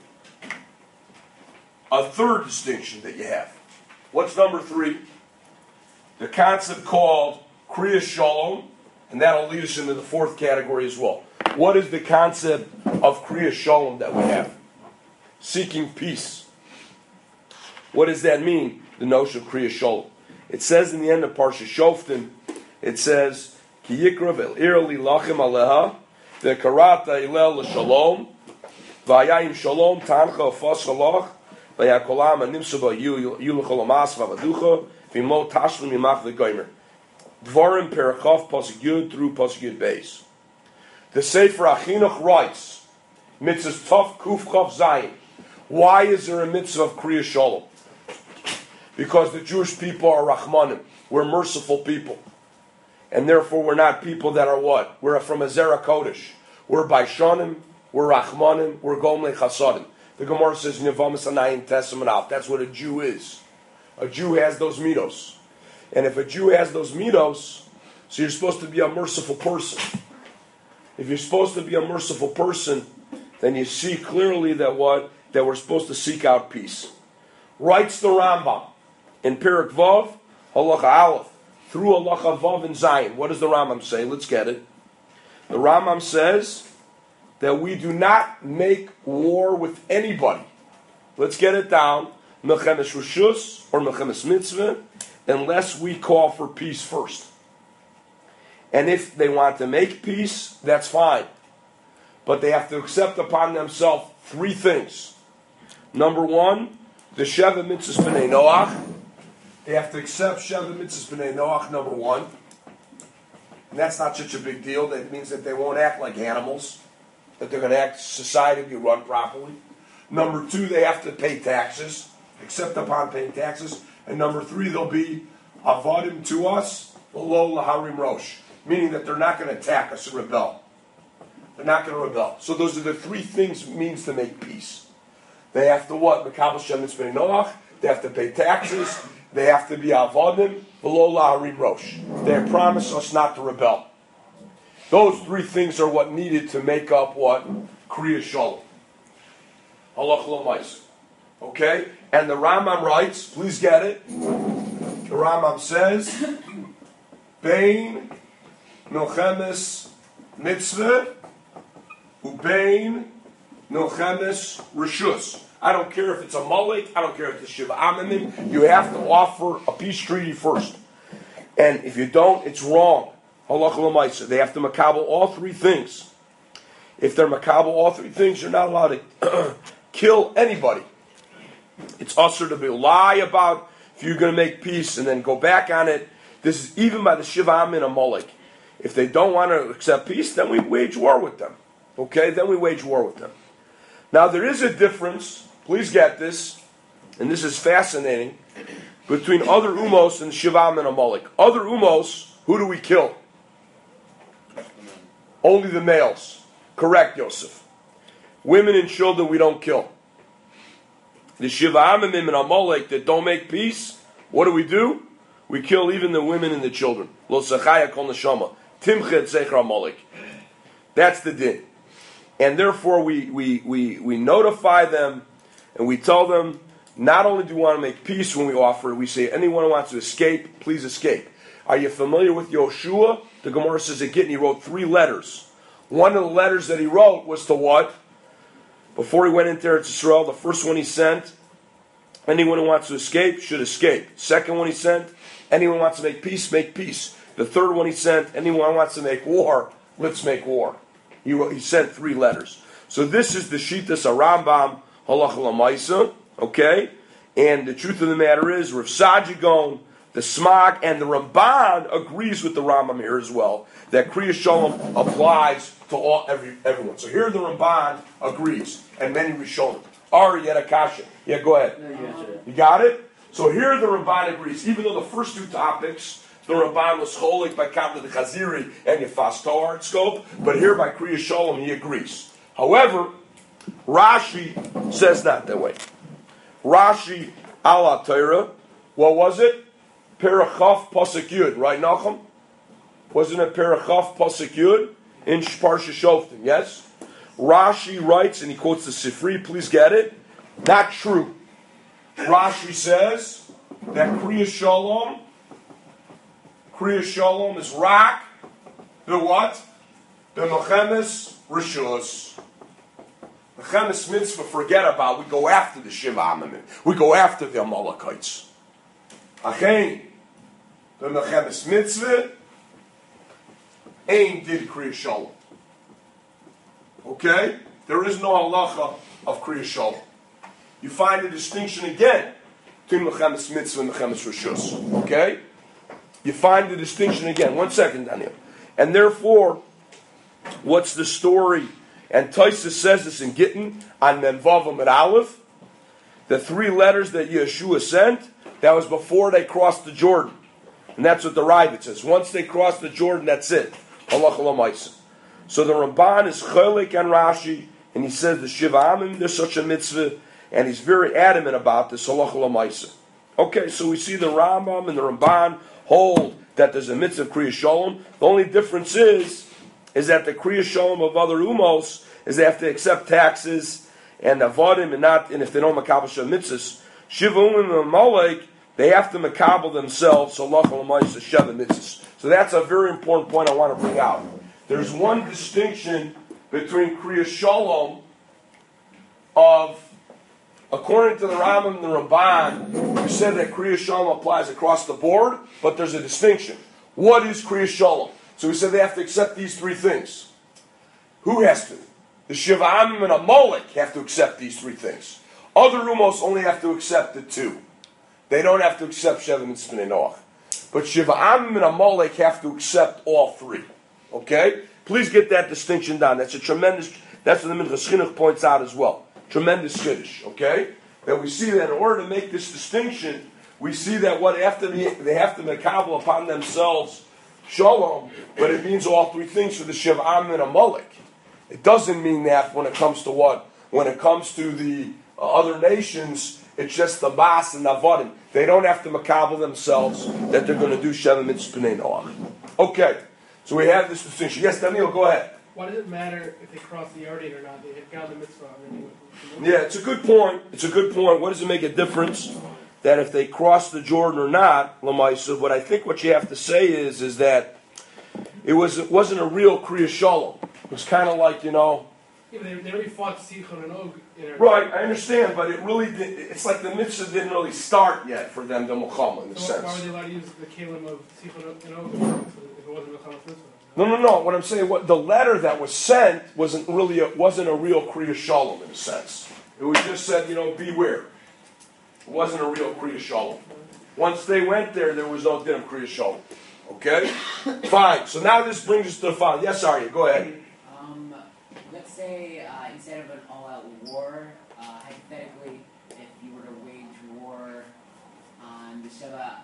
[SPEAKER 1] A third distinction that you have. What's number three? The concept called Kriya Shalom, and that'll lead us into the fourth category as well. What is the concept of Kriya Shalom that we have? Seeking peace. What does that mean, the notion of Kriya Shalom? It says in the end of Parsha Shoftim, it says, Ki yikrav el ir li lachem aleha, ve'karata ilel l'shalom, v'ayayim shalom tancha ufas halach, Vayakolam animsu ba yulacholamas vavaducha v'mo tashlim yimach v'goymer. Dvarim Perachov pasuk Yud through pasuk Yud Beis. The Sefer Achinuch writes, mitzvah Tov Kuf Chav Zayin. Why is there a mitzvah of Kriya Shalom? Because the Jewish people are Rachmanim. We're merciful people. And therefore we're not people that are what? We're from a Zerah Kodesh. We're Baishanim, we're Rachmanim, we're Gomlei Chasadim. The Gemara says, Nevamis Anayim Testament out. That's what a Jew is. A Jew has those midos. And if a Jew has those midos, so you're supposed to be a merciful person. If you're supposed to be a merciful person, then you see clearly that what? That we're supposed to seek out peace. Writes the Rambam in Perek Vav, Halacha Aleph, through Halacha Vav and Zayin. What does the Rambam say? Let's get it. The Rambam says that we do not make war with anybody. Let's get it down. Mechemes Rishus or Mechemes Mitzvah, unless we call for peace first. And if they want to make peace, that's fine. But they have to accept upon themselves three things. Number one, the Sheva Mitzvahs B'nai Noach. They have to accept Sheva Mitzvahs B'nai Noach, number one. And that's not such a big deal. That means that they won't act like animals. That they're going to act, society will be run properly. Number two, they have to pay taxes, except upon paying taxes. And number three, they'll be avodim to us, below laharim rosh, meaning that they're not going to attack us and rebel. They're not going to rebel. So those are the three things it means to make peace. They have to what? Mekabel Shem Mitzvah Noach. They have to pay taxes. They have to be avodim. V'lo laharim rosh. They promise us not to rebel. Those three things are what needed to make up what? Kriya Shalom. Halach l'maisa. Okay? And the Rambam writes, please get it. The Rambam says, Bein Milchemes Mitzvah Ubein Milchemes Rishus. I don't care if it's a Malik, I don't care if it's Shiva Amimim, you have to offer a peace treaty first. And if you don't, it's wrong. Halach l'maisa. They have to makabel all three things. If they're makabel all three things, you're not allowed to kill anybody. It's usher to be lie about if you're going to make peace and then go back on it. This is even by the Shiva Amin and Malik. If they don't want to accept peace, then we wage war with them. Okay? Then we wage war with them. Now there is a difference, please get this, and this is fascinating, between other umos and Shiva Amin and Malik. Other umos, who do we kill? Only the males. Correct, Yosef. Women and children we don't kill. The Shiva Amimim and Amalek that don't make peace, what do? We kill even the women and the children. Lo sachaya kol neshama. Timchet zecher Amalek. That's the din. And therefore we notify them and we tell them, not only do we want to make peace when we offer it, we say anyone who wants to escape, please escape. Are you familiar with Yoshua? The Gemara says again, he wrote 3 letters. One of the letters that he wrote was to what? Before he went into Eretz Yisrael, the first one he sent, anyone who wants to escape should escape. Second one he sent, anyone who wants to make peace, make peace. The third one he sent, anyone who wants to make war, let's make war. He sent 3 letters. So this is the Shitas Rambam Halach L'Maisa, okay? And the truth of the matter is, Rav Saadia Gaon, the Smag, and the Ramban agrees with the Rambam here as well, that Kriya Shalom applies to everyone. So here the Ramban agrees, and many Rishonim. Ari Yedakasha. Yeah, go ahead. You got it? So here the Ramban agrees, even though the first 2 topics, the Ramban was cholik by Kabbalah the Chaziri and Yefas Toar scope, but here by Kriya Shalom he agrees. However, Rashi says not that way. Rashi ala Torah, what was it? Perachaf Pasuk Yud, right, Nachum? Wasn't it Perachaf Pasuk Yud in Parsha Shoftim? Yes. Rashi writes, and he quotes the Sifri. Please get it. Not true. Rashi says that Kriya Shalom is Rak. The what? The Mechemes Rishus. Mechemes Mitzvah. Forget about. We go after the Shiva Amimim. We go after the Amalekites. Achein, the Mechemes Mitzvah, Ein did Kriya Shalom. Okay? There is no halacha of Kriya Shalom. You find a distinction again between Mechemes Mitzvah and Mechemes Rishus. Okay? You find the distinction again. 1 second, Daniel. And therefore, what's the story? And Taisa says this in Gittin on Menvavim at Aleph. The 3 letters that Yeshua sent, that was before they crossed the Jordan. And that's what the Ravid says. Once they cross the Jordan, that's it. Halach l'maisa. So the Ramban is cholik and Rashi, and he says the Shiva Amim, there's such a mitzvah, and he's very adamant about this. Halach l'maisa. Okay, so we see the Rambam and the Ramban hold that there's a mitzvah of Kriya Shalom. The only difference is that the Kriya Shalom of other umos is they have to accept taxes and avodim, and if they don't makabel shem mitzvahs, Shiva Umim and Malek, they have to makabel themselves, so halach l'maisa sheva mitzvahs. So that's a very important point I want to bring out. There's one distinction between Kriya Shalom of, according to the Rambam and the Ramban, we said that Kriya Shalom applies across the board, but there's a distinction. What is Kriya Shalom? So we said they have to accept these 3 things. Who has to? The Shiva Amim and Amalek have to accept these 3 things. Other umos only have to accept the 2. They don't have to accept Sheva Mitzvah Noach. But Shiva Amim and Amalek have to accept all 3. Okay? Please get that distinction down. That's what the Minchas Chinuch points out as well. Tremendous chiddush. Okay? That we see that in order to make this distinction, we see that they have to makabel upon themselves Shalom, but it means all 3 things for the Shiva Amim and Amalek. It doesn't mean that when it comes to what? When it comes to the other nations, it's just the Bas and Navadim. They don't have to makabel themselves that they're going to do Sheva Mitzvah B'nai Noach. Okay, so we have this distinction. Yes, Daniel, go ahead.
[SPEAKER 7] Why does it matter if they cross the Yarden or not? They had got the mitzvah already.
[SPEAKER 1] Yeah, it's a good point. It's a good point. What does it make a difference that if they cross the Jordan or not, Lamaisa? But I think what you have to say is that it wasn't a real Kriya Shalom. It was kind of like,
[SPEAKER 7] Yeah, but they already fought Sichon and Og.
[SPEAKER 1] Right, I understand, but it really did, it's like the mitzvah didn't really start yet for them, the Muhammad, in a
[SPEAKER 7] So
[SPEAKER 1] sense.
[SPEAKER 7] why were they allowed to use the Kalim of Sichon and Og if it wasn't Milchama's mitzvah?
[SPEAKER 1] No. What I'm saying, the letter that was sent wasn't a real Kriya Shalom in a sense. It was just said, beware. It wasn't a real Kriya Shalom. Once they went there was no din of Kriya Shalom. Okay? Fine. So now this brings us to the final. Yes, Arya, go ahead.
[SPEAKER 8] Let's say instead of an all-out war, hypothetically, if you were to wage war on the Sheva,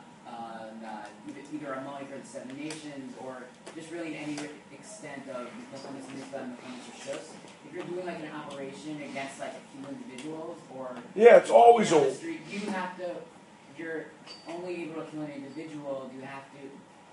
[SPEAKER 8] either Amalek or the Seven Nations, or just really in any extent of Milchamas Mitzvah and Milchamas Rishus, if you're doing like an operation against like a few individuals, or
[SPEAKER 1] Yeah, it's always
[SPEAKER 8] down
[SPEAKER 1] a...
[SPEAKER 8] the street, do you have to? If you're only able to kill an individual, do you have to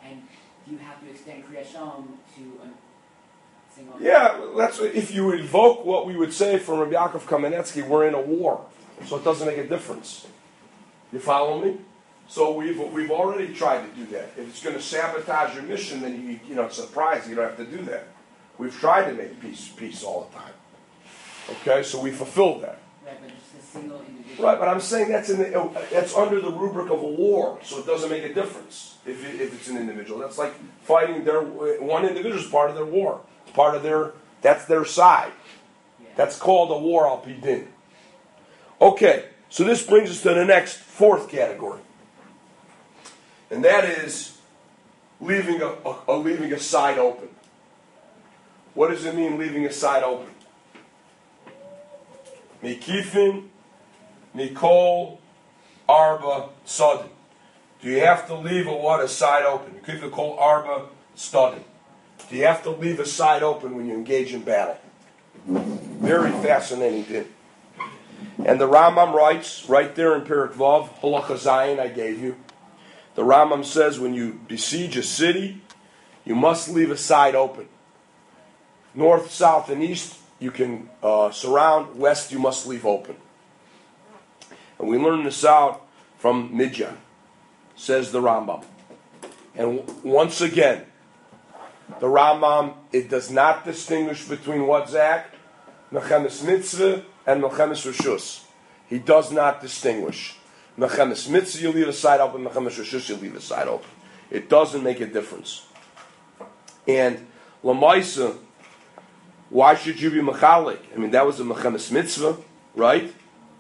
[SPEAKER 8] extend Kriya Shalom to a single?
[SPEAKER 1] Yeah, that's if you invoke what we would say from Rabbi Yaakov Kamenetsky, we're in a war, so it doesn't make a difference. You follow me? So we've already tried to do that. If it's going to sabotage your mission, then it's a surprise. You don't have to do that. We've tried to make peace all the time. Okay, so we fulfilled that.
[SPEAKER 8] Right, but just a single individual.
[SPEAKER 1] Right, but I'm saying that's under the rubric of a war, so it doesn't make a difference if it's an individual. That's like fighting one individual is part of their war. It's part of that's their side.
[SPEAKER 8] Yeah.
[SPEAKER 1] That's called a war al pi din. Okay, so this brings us to the next fourth category. And that is leaving a side open. What does it mean, leaving a side open? Mikifin, Mikol, Arba, Sudden. Do you have to leave a side open? Mikifin, Mikol, Arba, Sudden. Do you have to leave a side open when you engage in battle? Very fascinating thing. And the Rambam writes, right there in Perek Vav, Halacha Zayin I gave you, the Rambam says when you besiege a city, you must leave a side open. North, south, and east, you can surround. West, you must leave open. And we learn this out from Midyan, says the Rambam. And once again, the Rambam, it does not distinguish between what, Zach? Milchamas Mitzvah and Milchamas Rishus. He does not distinguish. Milchamas Mitzvah, you leave a side open. Milchamas Rishus, you leave a side open. It doesn't make a difference. And Lamaisa, why should you be mechalik? I mean, that was a Milchamas Mitzvah, right?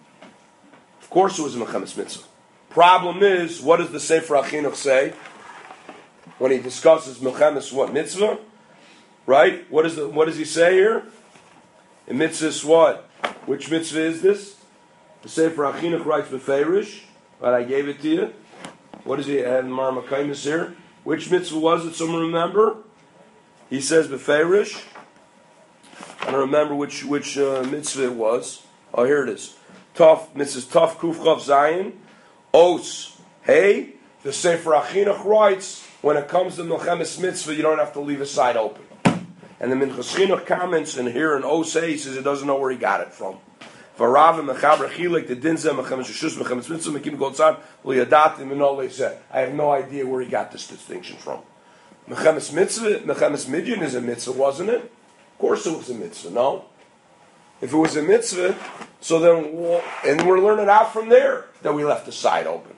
[SPEAKER 1] Of course it was a Milchamas Mitzvah. Problem is, what does the Sefer HaChinuch say when he discusses Milchamas what? Mitzvah? Right? What does he say here? In mitzvahs what? Which mitzvah is this? The Sefer HaChinuch writes Beferish, but I gave it to you. What does he have in Marmakaimis here? Which mitzvah was it? Someone remember? He says Beferish. I don't remember which mitzvah it was. Oh, here it is. Tov, Mrs. Tov Kuf Chav Zayin. Os. Hey, the Sefer HaChinuch writes, when it comes to Milchamas Mitzvah, you don't have to leave a side open. And the Minchas Chinuch comments, and here in Os Hey, he says he doesn't know where he got it from. V'rav mechaber chilik the dinzeh Milchamas Rishus Milchamas Mitzvah mekim goltzad v'yadatim v'nolei zeh. I have no idea where he got this distinction from. Milchamas Mitzvah, Milchamas Midyan is a mitzvah, wasn't it? Of course it was a mitzvah, no? If it was a mitzvah, so then, and we're learning out from there that we left the side open.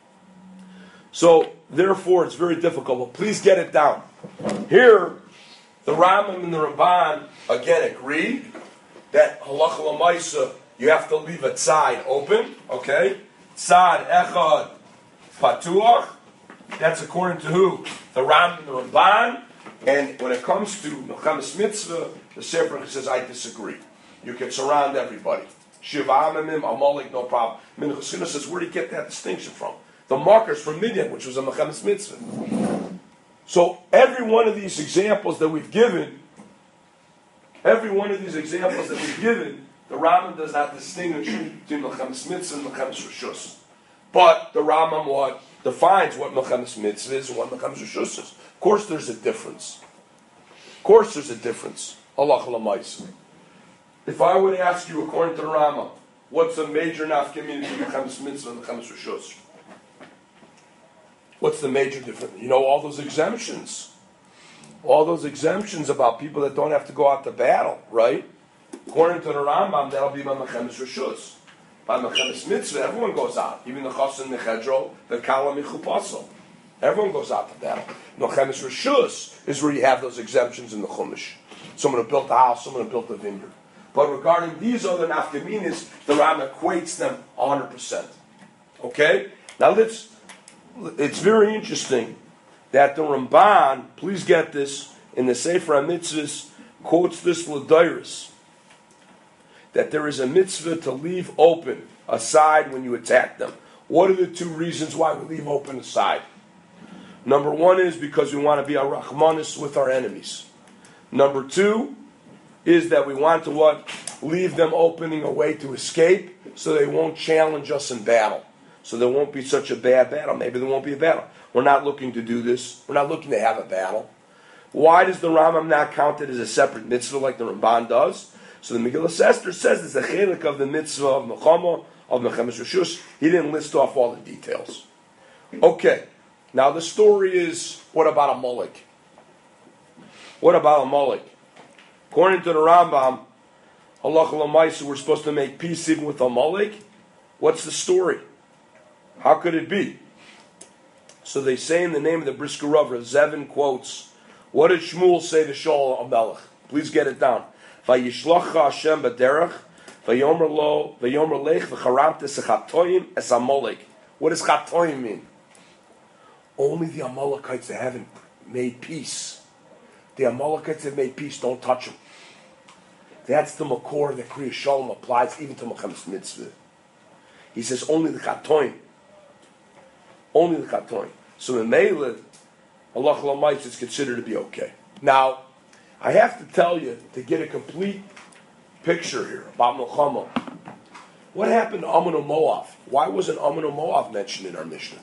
[SPEAKER 1] So, therefore, it's very difficult, but please get it down. Here, the Rambam and the Ramban, again, agree that halacha l'maisa, you have to leave a side open, okay? Tzad echad patuach, that's according to who? The Rambam and the Ramban. And when it comes to Milchamas Mitzvah, the Sefer says, I disagree. You can surround everybody. Shiva Amimim, Amalek, no problem. Minchas Chinuch says, where did you get that distinction from? The markers from Midian, which was a Milchamas Mitzvah. So every one of these examples that we've given Every one of these examples that we've given, the Rambam does not distinguish between Melchemes Mitzvah and Melchemes Rishus. But the Rambam what defines what Melchemes Mitzvah is and what Melchemes Rishus is. Of course there's a difference. Allah L'maisa. If I would ask you, according to the Rambam, what's the major nafkamin between Melchemes Mitzvah and Melchemes Rishus? What's the major difference? You know, all those exemptions about people that don't have to go out to battle, right? According to the Rambam, that'll be by Melchemes Rishus. By Melchemes Mitzvah, everyone goes out. Even the Chassan Mechedro, the Kala Michupaso. Everyone goes out to battle. Melchemes Rishus is where you have those exemptions in the Chumash. Someone who built a house, someone who built a vineyard. But regarding these other nafkaminas, the Rambam equates them 100%. Okay? Now it's very interesting that the Ramban, please get this, in the Sefer HaMitzvahs, quotes this L'dairis, that there is a mitzvah to leave open a side when you attack them. What are the two reasons why we leave open a side? Number one is because we want to be a Rahmanis with our enemies. Number two is that we want to what? Leave them opening a way to escape so they won't challenge us in battle. So there won't be such a bad battle. Maybe there won't be a battle. We're not looking to do this. We're not looking to have a battle. Why does the Rambam not count it as a separate mitzvah like the Ramban does? So the Megillah Esther says it's a chelik of the mitzvah of Melchama, of Melchemes Rishus. He didn't list off all the details. Okay. Now the story is, what about Amalek? What about Amalek? According to the Rambam, Allah L'maisa, we're supposed to make peace even with Amalek. What's the story? How could it be? So they say in the name of the Brisker Rav, Zevin quotes, what did Shmuel say to Shaul Amalek? Please get it down. Vayishlachcha Hashem b'derech, vayomer lo, vayomer lech, v'charamte sechatoyim es Amalek. What does chatoyim mean? Only the Amalekites that haven't made peace. The Amalekites that made peace, don't touch them. That's the makor that Kriya Shalom applies even to Melchemes Mitzvah. He says only the chatoyim. Only the chatoyim. So in Meilad, Allah L'maisa is considered to be okay. Now, I have to tell you, to get a complete picture here about Melchama, what happened to Ammon and Moav? Why wasn't Ammon and Moav mentioned in our Mishnah?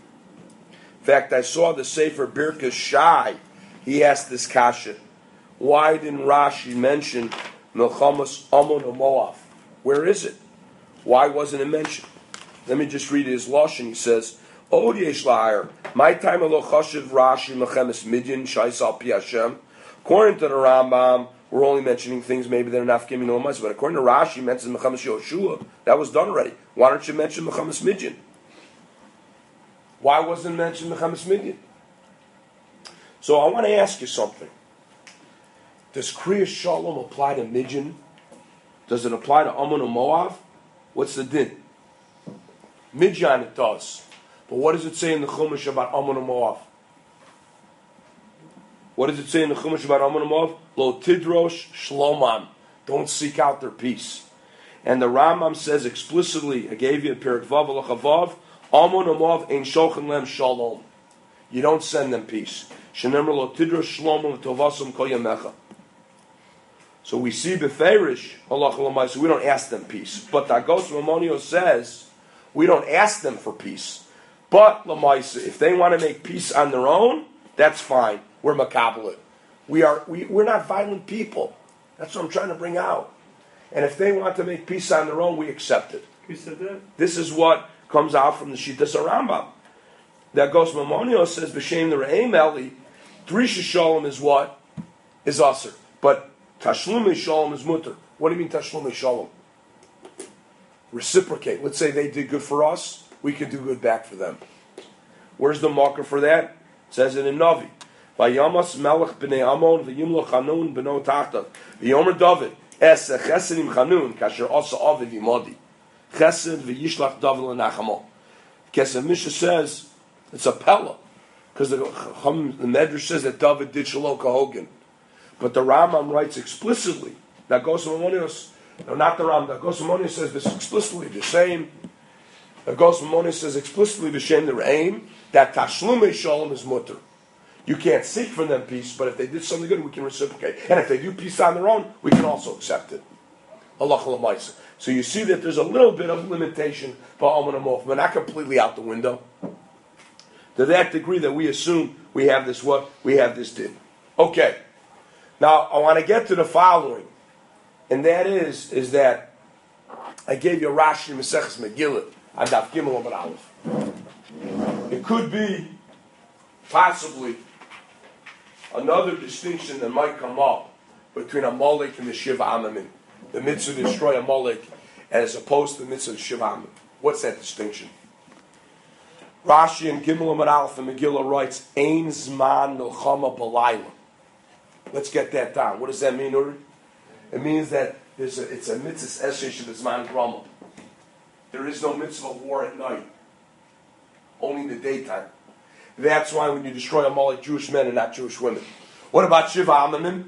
[SPEAKER 1] In fact, I saw the Sefer Birkas Shai. He asked this kasha. Why didn't Rashi mention Melchamas Ammon and Moav? Where is it? Why wasn't it mentioned? Let me just read his Lashon. He says, Od yesh la'ayr, my time alo chashiv Rashi Melchemes Midyan Shais al Pi Hashem. According to the Rambam, we're only mentioning things maybe they're not giving no money. But according to Rashi, mentions Melchemes Yoshua. That was done already. Why don't you mention Melchemes Midyan? Why wasn't mentioned Melchemes Midyan? So I want to ask you something. Does Kriya Shalom apply to Midyan? Does it apply to Ammon and Moav? What's the din? Midyan it does. But what does it say in the Chumash about Ammon and Moav? What does it say in the Chumash about Ammon and Moav? Lo tidrosh shlomam. Don't seek out their peace. And the Rambam says explicitly, I gave you a Perek Vav Alachavav, Ammon and Moav ein shochem lem shalom. You don't send them peace. Shenemar lo tidrosh shlomam tovasum kol yamecha. So we see beferish, Allah L'maisa, we don't ask them peace. But Agos Mamonio says, we don't ask them for peace. But L'maisa, if they want to make peace on their own, that's fine. We're makabel it. We're not violent people. That's what I'm trying to bring out. And if they want to make peace on their own, we accept it.
[SPEAKER 7] Who said that?
[SPEAKER 1] This is what comes out from the Shittas Rambam. That Agos Mamonio says, B'Shem the Re'em Eli, Drisha Shalom is what? Is Aser. But Tashlumei Shalom is mutter. What do you mean Tashlumei Shalom? Reciprocate. Let's say they did good for us, we could do good back for them. Where's the marker for that? It says it in Navi. Vayamas Melech b'nei Amon v'yimlo Chanun b'no Tachta v'yomer David es chesed im Chanun kasher asa aviv imodi chesed v'yishlach David l'nachamo. Kesef Misha says it's a pella because the Medrash says that David did Shalom Kahogan. But the Rambam writes explicitly, that Agos Maimonides, no, not the Rambam, the Agos Maimonides says this explicitly, the same. The Agos Maimonides says explicitly, the Shem the Re'em, that Tashlumei Shalom is mutter. You can't seek from them peace, but if they did something good, we can reciprocate. And if they do peace on their own, we can also accept it. Halacha l'maisa. So you see that there's a little bit of limitation for Alman and Mof, but not completely out the window. To that degree that we assume we have this what? We have this din. Okay. Now, I want to get to the following. And that is that I gave you Rashi Maseches Megillah, Adaf Gimel Amud Aleph. It could be, possibly, another distinction that might come up between Amalek and the Shiva Amamim. The mitzvah to destroy Amalek as opposed to the mitzvah to Shiva Amamim. What's that distinction? Rashi in Gimel Amud Aleph and Megillah writes, Ein Zman Milchama B'Layla. Let's get that down. What does that mean, Uri? It means that it's a mitzvah eshesh of Zman Grama. There is no mitzvah war at night. Only in the daytime. That's why when you destroy Amalek, Jewish men and not Jewish women. What about Shiva Amamim?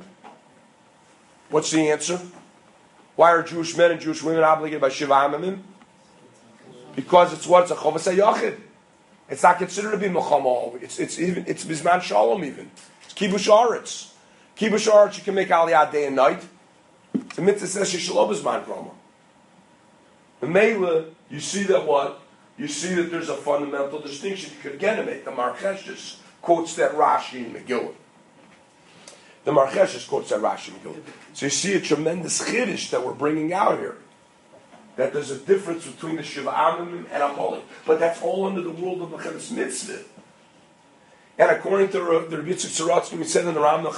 [SPEAKER 1] What's the answer? Why are Jewish men and Jewish women obligated by Shiva Amamim? Because it's what? It's a Chovas HaYachid. It's not considered to be Melchama. It's Bizman Shalom even. It's Kibush Aretz. Kibush Aretz you can make Aliyah day and night. It's a mitzvah says Shalom Bizman Grama. The Mela, you see that what? You see that there's a fundamental distinction. You could again make. The Marcheshis quotes that Rashi in Megillah. The Marcheshis quotes that Rashi in Megillah. So you see a tremendous chiddush that we're bringing out here. That there's a difference between the Shiva Amamim and Amalek. But that's all under the world of Mechemes Mitzvah. And according to the Rebbe Yitzchak Sorotzky, we said in the Ram,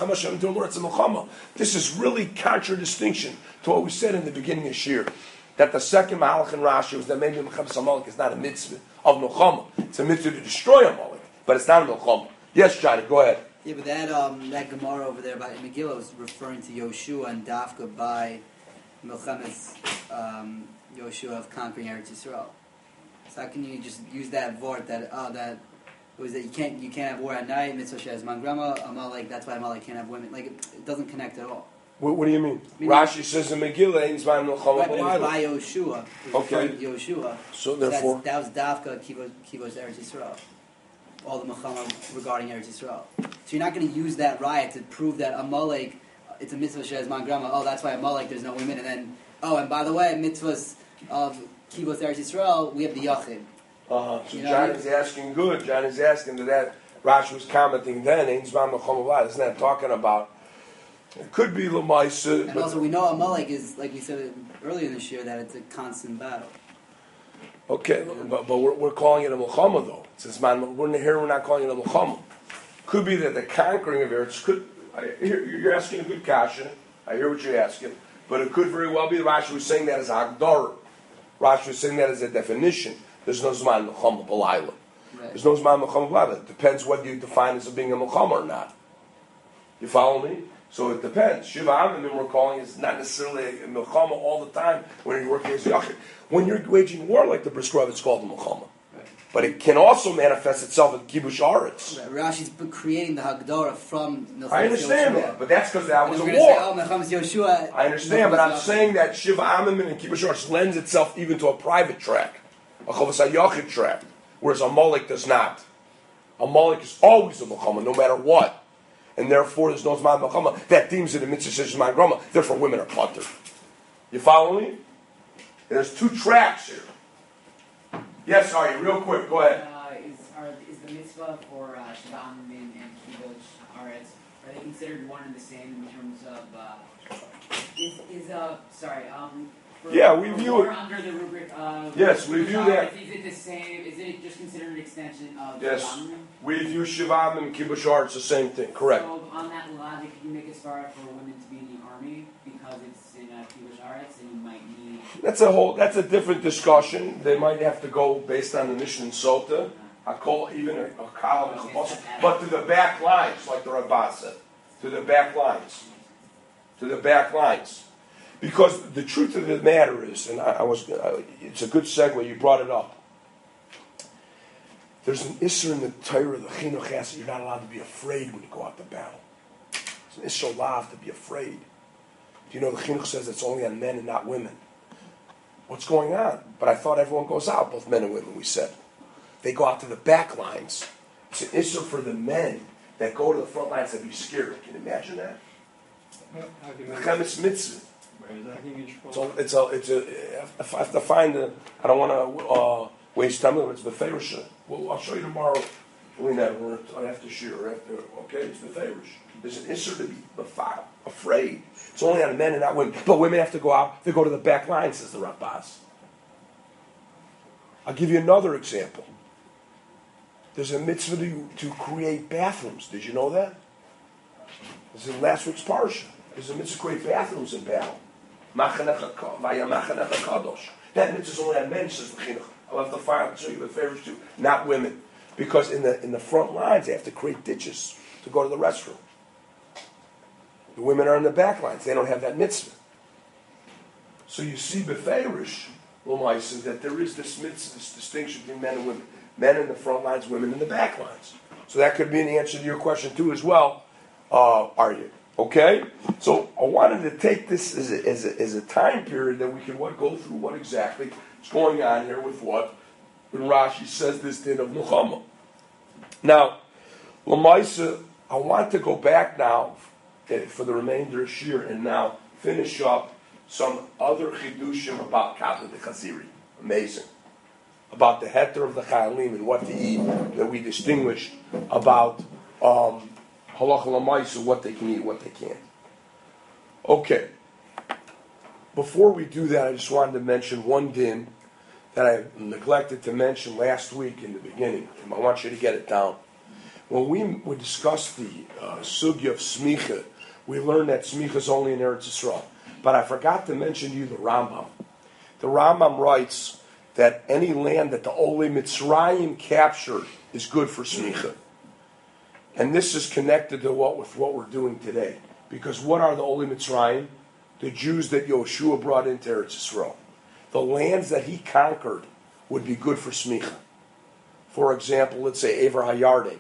[SPEAKER 1] this is really contradistinction to what we said in the beginning of Shir. That the second Mahalach in Rashi was that maybe Mechemes Amalek is not a mitzvah of Melchama. It's a mitzvah to destroy Amalek, but it's not a Melchama. Yes, Johnny, go ahead.
[SPEAKER 6] Yeah, but that Gemara over there by Megillah was referring to Yoshua and Dafka by Melchemes Yoshua of conquering Eretz Yisrael. So how can you just use that word that it was that you can't have war at night, mitzvah shehaz mangrama, Amalek, that's why Amalek can't have women. Like it doesn't connect at all.
[SPEAKER 1] What do you mean? Rashi says in Megillah, Ein Zman Melchama
[SPEAKER 6] B'Layla. By Yoshua.
[SPEAKER 1] Okay.
[SPEAKER 6] Yoshua.
[SPEAKER 1] So therefore,
[SPEAKER 6] that was Dafka Kivos Eretz Yisrael. All the Melchama regarding Eretz Yisrael. So you're not going to use that riot to prove that Amalek, it's a mitzvah shehaz mangrama. Oh, that's why Amalek there's no women, and then and by the way, mitzvahs of Kivos Eretz Yisrael, we have the Yachid.
[SPEAKER 1] So John is asking good. John is asking that Rashi was commenting then, Ein Zman Melchama B'Layla. Isn't that talking about? It could be Lamaisa.
[SPEAKER 6] And also we know Amalek is, like we said earlier in this year, that it's a constant battle.
[SPEAKER 1] Okay, but we're calling it a Melchama though. Since we're not calling it a Melchama. Could be that the conquering of Eretz you're asking a good question. I hear what you're asking. But it could very well be that Rashi was saying that as a Hagdara. Rashi was saying that as a definition. There's no Zman Melchama B'Layla. There's no Zman Melchama B'Layla. It depends whether you define as being a Melchama or not. You follow me? So it depends. Shiva Amamim we're calling is not necessarily a Melchama all the time when you're working as a Yachid. When you're waging war like the Bris Rav, it's called a Melchama. Right. But it can also manifest itself in Kibush Aretz.
[SPEAKER 6] Right. Rashi's creating the Hagdara from Melchama.
[SPEAKER 1] I understand that, but that's because that was a war.
[SPEAKER 6] Yoshua,
[SPEAKER 1] I understand, but I'm saying that Shiva Amamim and Kibush Aretz lends itself even to a private track, a Chovas HaYachid track, whereas Amalek does not. Amalek is always a Melchama, no matter what. And therefore, there's no Zman Melchama that deems it a mitzvah Zman Grama. Therefore, women are punter. You follow me? There's two tracks here. Yes, sorry, real quick, go ahead.
[SPEAKER 8] Is the mitzvah for Shiva Amamim and Kibush Aretz, are they considered one and the same in terms of
[SPEAKER 1] we view it
[SPEAKER 8] under the rubric of
[SPEAKER 1] yes, we view that.
[SPEAKER 8] Is it the same? Is it just considered an extension of
[SPEAKER 1] yes,
[SPEAKER 8] Shiva Amamim?
[SPEAKER 1] We view Shiva Amamim and Kibush Aretz the same thing. Correct.
[SPEAKER 8] So on that logic, you make a svara for women to be in the army because it's in Kibush Aretz, and you might need.
[SPEAKER 1] That's a different discussion. They might have to go based on the Mishnah and Sota. I call even a column, but to the back lines, like the Rabbah said, to the back lines, because the truth of the matter is, and it's a good segue. You brought it up. There's an issur in the Torah, the Chinuch has, you're not allowed to be afraid when you go out to battle. It's an issur lav to be afraid. Do you know the Chinuch says it's only on men and not women? What's going on? But I thought everyone goes out, both men and women, we said. They go out to the back lines. It's an issur for the men that go to the front lines and be scared. Can you imagine that? Chemetz mitzvah. It's a. If I have to find the. I don't want to waste time. It's beferish. Well, I'll show you tomorrow. After shir, okay, it's beferish. There's an issue to be afraid. It's only on men and not women. But women have to go out. They go to the back line, says the Rabbas. I'll give you another example. There's a mitzvah to create bathrooms. Did you know that? It's in last week's parsha. There's a mitzvah to create bathrooms in battle. That mitzvah is only on men, says the chinuch. I'll have to find show you the favors too, not women, because in the front lines they have to create ditches to go to the restroom. The women are in the back lines; they don't have that mitzvah. So you see, beferish, that there is this mitzvah, this distinction between men and women. Men in the front lines, women in the back lines. So that could be an answer to your question too, as well. Are you okay? So I wanted to take this as a time period that we can go through what exactly is going on here with what when Rashi says this din of Muhammad. Now, Lamaisa, I want to go back now for the remainder of Shir and now finish up some other chidushim about Katan de Chaziri. Amazing. About the heter of the Chayalim and what to eat that we distinguish about halacha l'maisa, what they can eat, what they can't. Okay. Before we do that, I just wanted to mention one din that I neglected to mention last week in the beginning. I want you to get it down. When we discussed the sugya of smicha, we learned that smicha is only in Eretz Yisrael. But I forgot to mention to you the Rambam. The Rambam writes that any land that the Olei Mitzrayim captured is good for smicha. And this is connected to what we're doing today. Because what are the Olei Mitzrayim? The Jews that Yoshua brought into Eretz Yisrael. The lands that he conquered would be good for smicha. For example, let's say Ever Hayarden.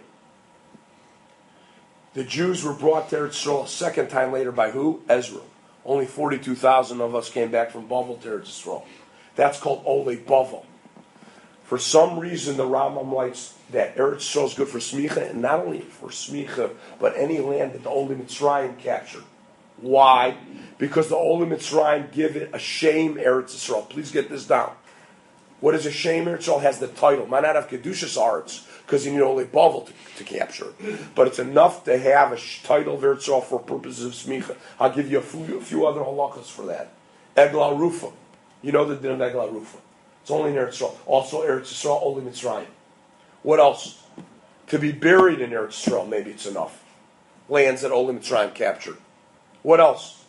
[SPEAKER 1] The Jews were brought to Eretz Yisrael a second time later by who? Ezra. Only 42,000 of us came back from Bavel to Eretz Yisrael. That's called Olei Bavel. For some reason, the Rambam writes that Eretz Yisrael is good for smicha, and not only for smicha, but any land that the Olei Mitzrayim captured. Why? Because the Olei Mitzrayim give it a shame Eretz Yisrael. Please get this down. What is a shame Eretz Yisrael? Has the title. Might not have Kedushas Arts, because you need Olei Bavel to capture it. But it's enough to have a title of Eretz Yisrael for purposes of smicha. I'll give you a few other halachas for that. Egla Rufa. You know the din of Egla Rufa. It's only in Eretz Yisrael. Also Eretz Yisrael, Olei Mitzrayim. What else? To be buried in Eretz Yisrael, maybe it's enough. Lands that Olei Mitzrayim captured. What else?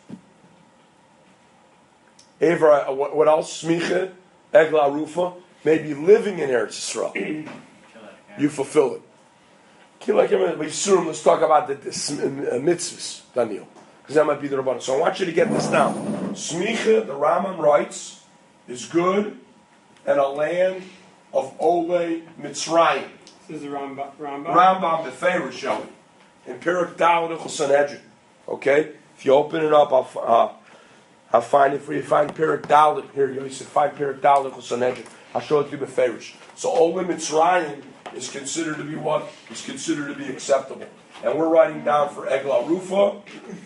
[SPEAKER 1] What else? Smicha, Egla Rufa. Maybe living in Eretz Yisrael. You fulfill it. Let's talk about the mitzvahs, Daniel. Because that might be the Rabbanan. So I want you to get this down. Smicha, the Rambam writes, is good and a land of Olei Mitzrayim.
[SPEAKER 7] This is the Rambam.
[SPEAKER 1] Rambam Beferish, shall we? In Perek Daled Hilchos Sanhedrin. Okay? If you open it up, I'll find it for you. Find Perek Daled here. You said find Perek Daled Hilchos Sanhedrin. I'll show it to you Beferish. So Olei Mitzrayim is considered to be what? Is considered to be acceptable. And we're writing down for Egla Rufa,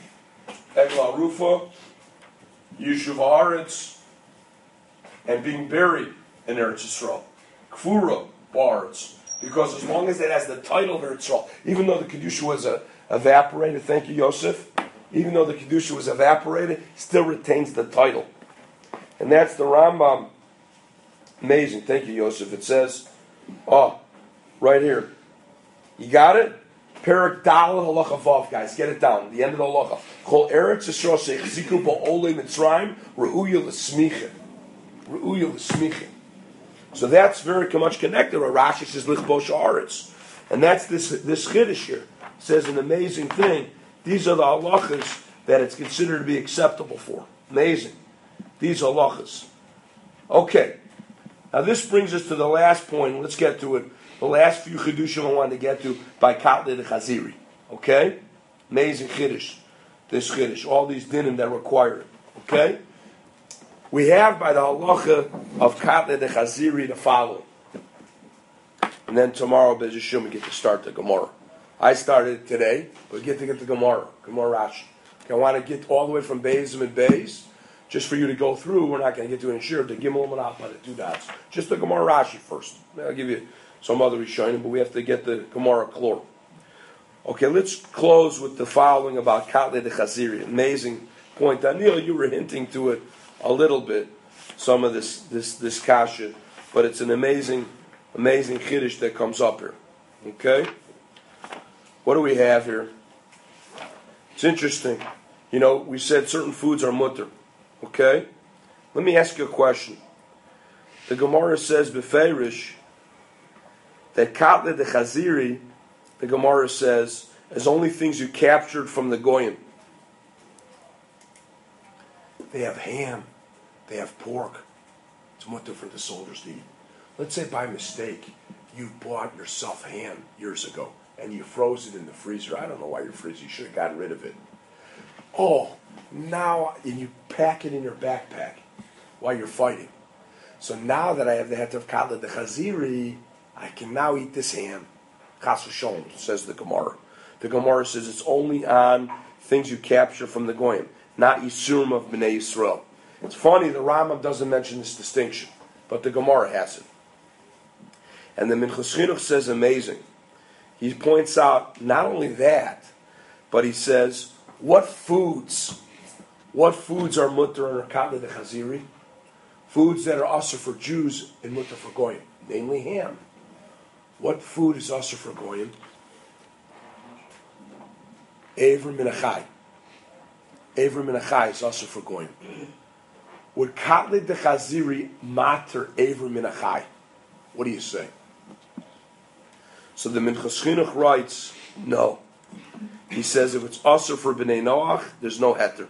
[SPEAKER 1] Yishuv Haaretz, and being buried in Eretz Yisrael. Kfura Baaretz. Because as long as it has the title of Eretz Yisrael, even though the Kedusha was evaporated, thank you, Yosef, even though the Kedusha was evaporated, still retains the title. And that's the Rambam. Amazing. Thank you, Yosef. It says, right here. You got it? Perek Daled Halacha Vav, guys. Get it down. The end of the halacha. Chol Eretz Yisrael Sheichziku Ba'olei Mitzrayim Re'uya L'Smicha. Re'uya L'Smicha. So that's very much connected. Rashi says Lichbo Sha'aretz. And that's this Chiddush here. It says an amazing thing. These are the halachas that it's considered to be acceptable for. Amazing. These halachas. Okay. Now this brings us to the last point. Let's get to it. The last few chidushim I wanted to get to by Katle de Chaziri. Okay? Amazing chiddush. This chiddush. All these dinim that require it. Okay? We have by the halacha of Katle de Chaziri the following. And then tomorrow, Bez Yishum, we get to start the Gemara. I started it today, but get the Gemara Rashi. Okay, I want to get all the way from Beis and Beis, just for you to go through. We're not going to get to ensure the Gimel and Alpha, the 2 dots. Just the Gemara Rashi first. I'll give you some other Rishonim, but we have to get the Gemara Klor. Okay, let's close with the following about Katle de Chaziri. Amazing point. Daniel, you were hinting to it a little bit, some of this kasha, but it's an amazing chiddush that comes up here. Okay? What do we have here? It's interesting. You know, we said certain foods are mutter. Okay? Let me ask you a question. The Gemara says, Beferish, that Katle de Chaziri, the Gemara says, is only things you captured from the Goyim. They have ham. They have pork. It's mutter for the soldiers to eat. Let's say by mistake, you bought yourself ham years ago, and you froze it in the freezer. I don't know why you froze it. You should have gotten rid of it. Oh, now, and you pack it in your backpack while you're fighting. So now that I have the heter of Katle de Chaziri, I can now eat this ham. Chas v'sholom, says the Gemara. The Gemara says it's only on things you capture from the Goyim, not Yisurim of Bnei Yisrael. It's funny, the Rambam doesn't mention this distinction, but the Gemara has it. And the Minchas Chinuch says amazing. He points out not only that, but he says, what foods are mutter and Katle de Chaziri? Foods that are also for Jews and mutter for Goyim, namely ham. What food is also for Goyim? Aver min achai. Aver min achai is also for Goyim. Would Katle de Chaziri matter Aver min achai? What do you say? So the Minchas Chinuch writes, no. He says if it's also for Bnei Noach, there's no heter.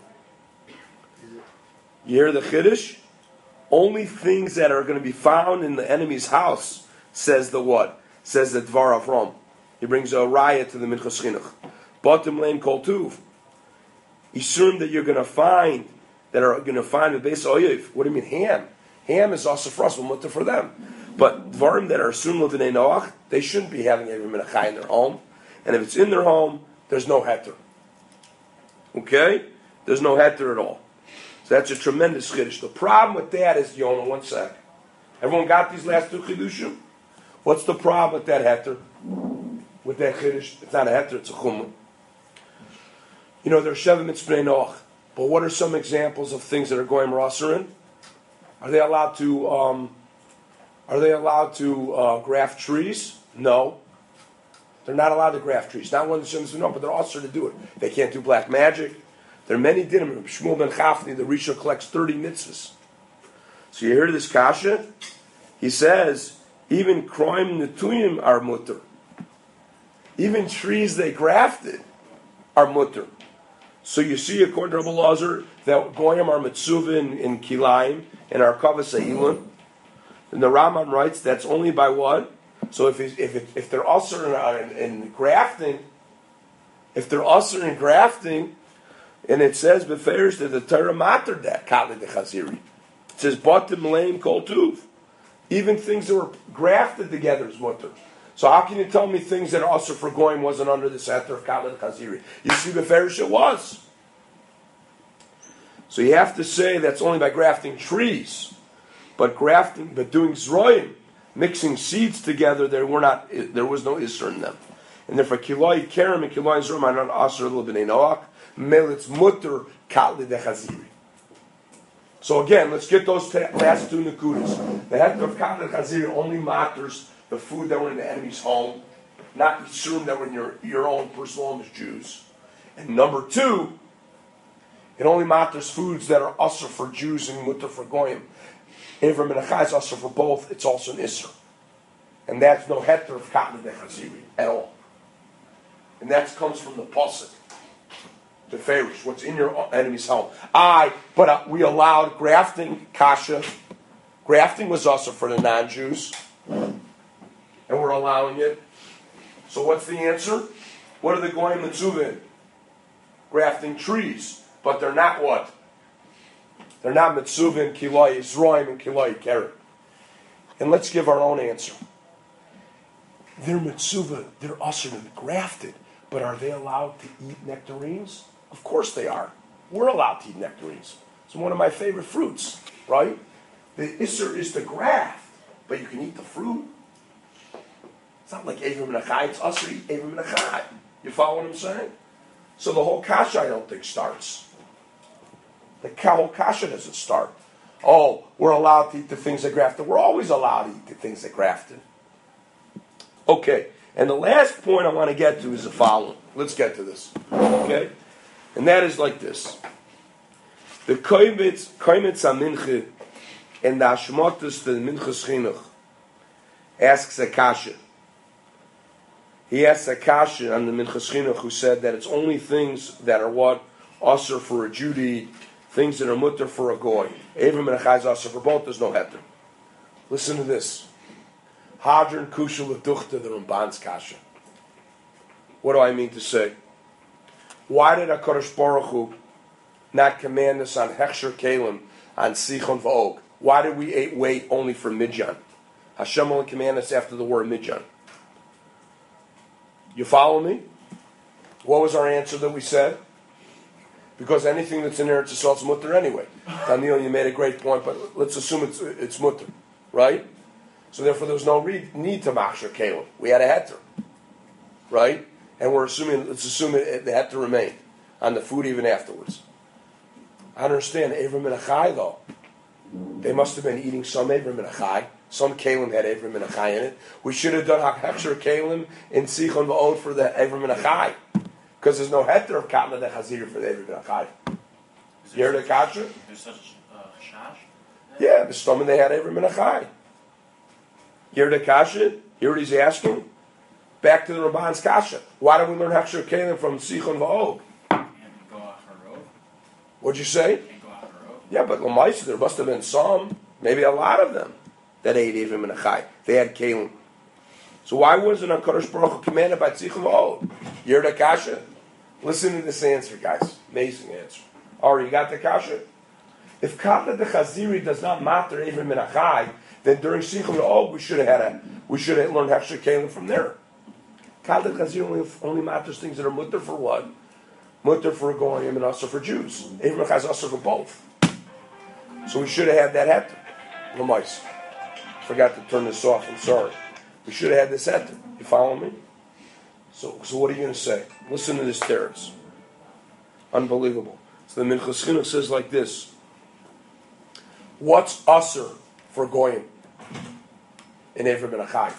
[SPEAKER 1] You hear the Chiddush? Only things that are going to be found in the enemy's house, says the what? Says the Dvar Avram. He brings a raya to the Minchas Chinuch. Bottom lane kol tuv. Isurim that you're going to find, that are going to find the base oyev. What do you mean ham? Ham is also for us, mutter for them. But dvarim that are isurim l'vnei Noach, they shouldn't be having every min achai in their home. And if it's in their home, there's no heter. Okay? There's no heter at all. So that's a tremendous chiddush. The problem with that is, Yonah, one sec. Everyone got these last 2 chiddushim? What's the problem with that heter? With that chiddush? It's not a heter, it's a chumrah. You know, there's Sheva Mitzvah Noach. But what are some examples of things that are going Rosser in? Are they allowed to graft trees? No. They're not allowed to graft trees. Not one of the Shem's no, but they're also to do it. They can't do black magic. There are many dinim. Shmuel ben Chafni, the Risha, collects 30 mitzvahs. So you hear this kasha? He says, even kroim netuyim are mutter. Even trees they grafted are mutter. So you see, according to Rabbi Lazar, that goyim are mitzuvah in kilayim and are kavas ha'ilun. And the Rambam writes that's only by what? So if they're also in grafting, and it says beferish that the Torah matter that Katle de Chaziri. It says bottom lane kol tuv. Even things that were grafted together is mutter. So how can you tell me things that are also for goyim wasn't under the heter of Katle de Chaziri? You see beferish it was. So you have to say that's only by grafting trees, but doing zroim, mixing seeds together, there was no isser in them. And therefore, kiloi kerem and kiloi zroim are not asr l'bnei Noach. Melitz mutter Katle de Chaziri. So again, let's get those last 2 nekudas. The heter of Katle de Chaziri only matters the food that were in the enemy's home, not yisurim that were in your own personal home as Jews. And number 2, it only matters foods that are usher for Jews and mutter for goyim. Avram and Achai is usher for both. It's also an isser, and that's no heter of Katle de Chaziri at all. And that comes from the pasuk, the Farish, what's in your enemy's home. But we allowed grafting, kasha. Grafting was also for the non-Jews, and we're allowing it. So what's the answer? What are the goyim mitzuvah in? Grafting trees. But they're not what? They're not mitzuvah and kiloi Yisroim and kiloi keret. And let's give our own answer. They're mitzvah, they're usher and grafted, but are they allowed to eat nectarines? Of course they are. We're allowed to eat nectarines. It's one of my favorite fruits, right? The isser is the graft, but you can eat the fruit. It's not like Avram and Achai, it's usher to eat Avram and Achai. You follow what I'm saying? So the whole kasha, I don't think, starts. The whole kasha doesn't start. Oh, we're allowed to eat the things that grafted. We're always allowed to eat the things that grafted. Okay, and the last point I want to get to is the following. Let's get to this. Okay? And that is like this. The Koimitz HaMinche and the Hashmotus the Minchas Chinuch asks a kasha. He asks a kasha on the Minchas Chinuch who said that it's only things that are what? Usher for a Jew to eat, things that are mutter for a goy. Avram and Achai is usher for both, there's no heter. Listen to this. Hadron Kushel L'Duchta, the Ramban's kasha. What do I mean to say? Why did HaKadosh Baruch Hu not command us on Hechsher Kalim, on Sichon V'og? Why did we wait only for Midjan? Hashem only commanded us after the word Midjan. You follow me? What was our answer that we said? Because anything that's in Eretz Yisrael is mutter anyway. Daniel, you made a great point, but let's assume it's mutter, right? So therefore, there was no need to machshir kalim. We had a heter, right? And let's assume it had to remain on the food even afterwards. I understand Avram and Achai though. They must have been eating some Avram and Achai. Some kalim had Avram and Achai in it. We should have done hechsher kalim in Sichon V'od for the Avram and Achai. Because there's no heter of Katla de Chazir for the Avram and Achai. You heard the kasha?
[SPEAKER 2] There's such chash?
[SPEAKER 1] Yeah, the stomach they had Avram and Achai. You heard the kasha? Hear what he's asking? Back to the Ramban's kasha. Why do we learn hechsher kalim from Sichon V'od?
[SPEAKER 2] And go acharov?
[SPEAKER 1] What'd you say?
[SPEAKER 2] And go acharov?
[SPEAKER 1] Yeah, but Lamaisa, there must have been some, maybe a lot of them, that ate Avram and Achai. They had kalim. So why wasn't HaKadosh Baruch Hu commanded by Tzichon V'od? You heard the kasha? Listen to this answer, guys. Amazing answer. Ari, you got the kasha? If Kata de Chaziri does not matter Avram and Achai, then during Tzichon V'od we should have learned Hechsher Kalim from there. Kata de Chaziri only matters things that are mutter for what? Mutter for Goyim and also for Jews. Avram and Achai is also for both. So we should have had that heter. Lamais. Forgot to turn this off, I'm sorry. We should have had this heter. You follow me? So what are you going to say? Listen to this teretz. Unbelievable. So the Minchas Chinuch says like this. What's usher for Goyim in Avram and Achai?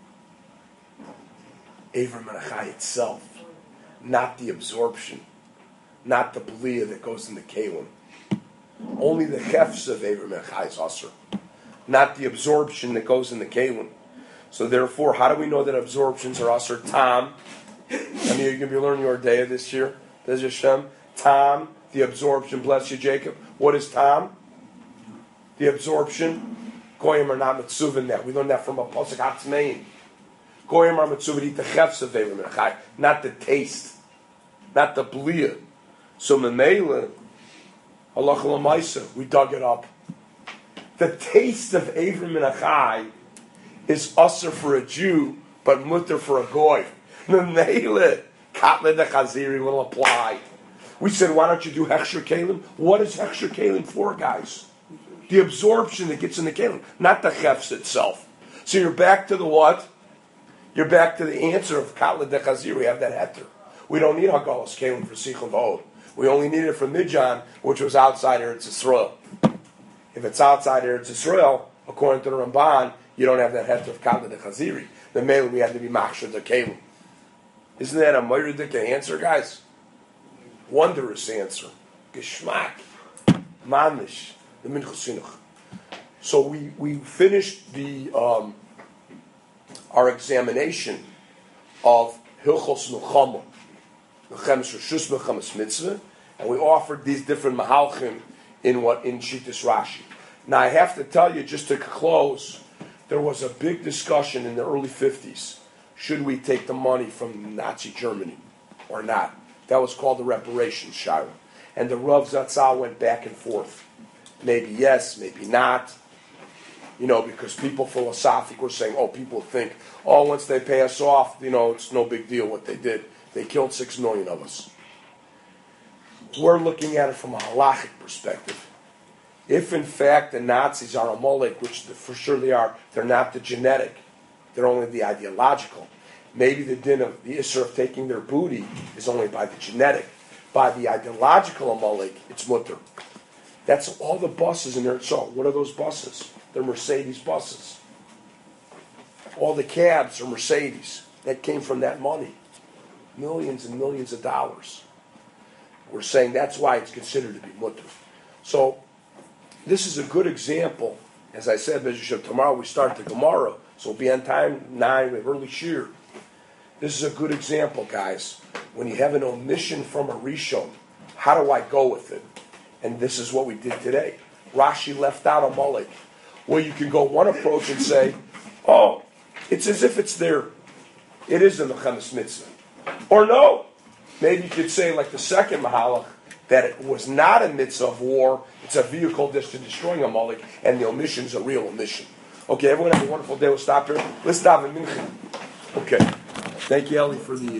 [SPEAKER 1] Avram and Achai itself. Not the absorption. Not the bliyah that goes in the kalim. Only the chefs of Avram and Achai is usher. Not the absorption that goes in the kalim. So therefore, how do we know that absorptions are usher? Tam. I mean, you're going to be learning your day this year. There's Hashem. Tam, the absorption. Bless you, Jacob. What is tam? The absorption. Goyim are not mitzvah in that. We learned that from a Pasuk Hatzmein. Goyim are mitzvah to eat the chefs of Avram and Achai, not the taste, not the bliyah. So Memela, halacha l'maisa, we dug it up. The taste of Avram and Achai is usher for a Jew, but mutter for a goy. Memele, Katla de Chaziri will apply. We said, why don't you do Hechsher Kalim? What is Hechsher Kalim for, guys? The absorption that gets in the Kalim, not the Chefs itself. So you're back to the what? You're back to the answer of Katla de Chaziri. We have that heter. We don't need Hagalas Kalim for Sichon V'od. We only need it for Midjan, which was outside Eretz Yisrael. If it's outside Eretz Yisrael, according to the Ramban, you don't have that heter of Katla de Chaziri. The male we had to be Machshir de Kalim. Isn't that a moiridik answer, guys? Wondrous answer. Geschmack. Mamish. The Minchas Chinuch. So we finished the our examination of Hilchos Milchama, Milchemes Reshus, Milchemes Mitzvah, and we offered these different Mahalchim in Shittas Rashi. Now I have to tell you, just to close, there was a big discussion in the early 50s. Should we take the money from Nazi Germany or not? That was called the reparations shira. And the Rav Zatzal went back and forth. Maybe yes, maybe not. because people philosophically were saying, people think, once they pay us off, it's no big deal what they did. They killed 6 million of us. We're looking at it from a halachic perspective. If in fact the Nazis are a Molech, which for sure they are, they're not the genetic, they're only the ideological. Maybe the din of the Isser of taking their booty is only by the genetic. By the ideological Amalek, it's mutter. That's all the buses in there. So, what are those buses? They're Mercedes buses. All the cabs are Mercedes. That came from that money. Millions and millions of dollars. We're saying that's why it's considered to be mutter. So, this is a good example. As I said, tomorrow we start the Gemara, so we'll be on time 9, we have early shear. This is a good example, guys. When you have an omission from a Rishon, how do I go with it? And this is what we did today. Rashi left out a Molech. Well, you can go one approach and say, it's as if it's there. It is a Mechamis Mitzvah. Or no, maybe you could say, like the second Mahalach, that it was not a mitzvah of war, it's a vehicle just to destroying a Molech, and the omission is a real omission. Okay, everyone have a wonderful day. We'll stop here. Let's stop in Mincha. Okay. Thank you, Ellie, for the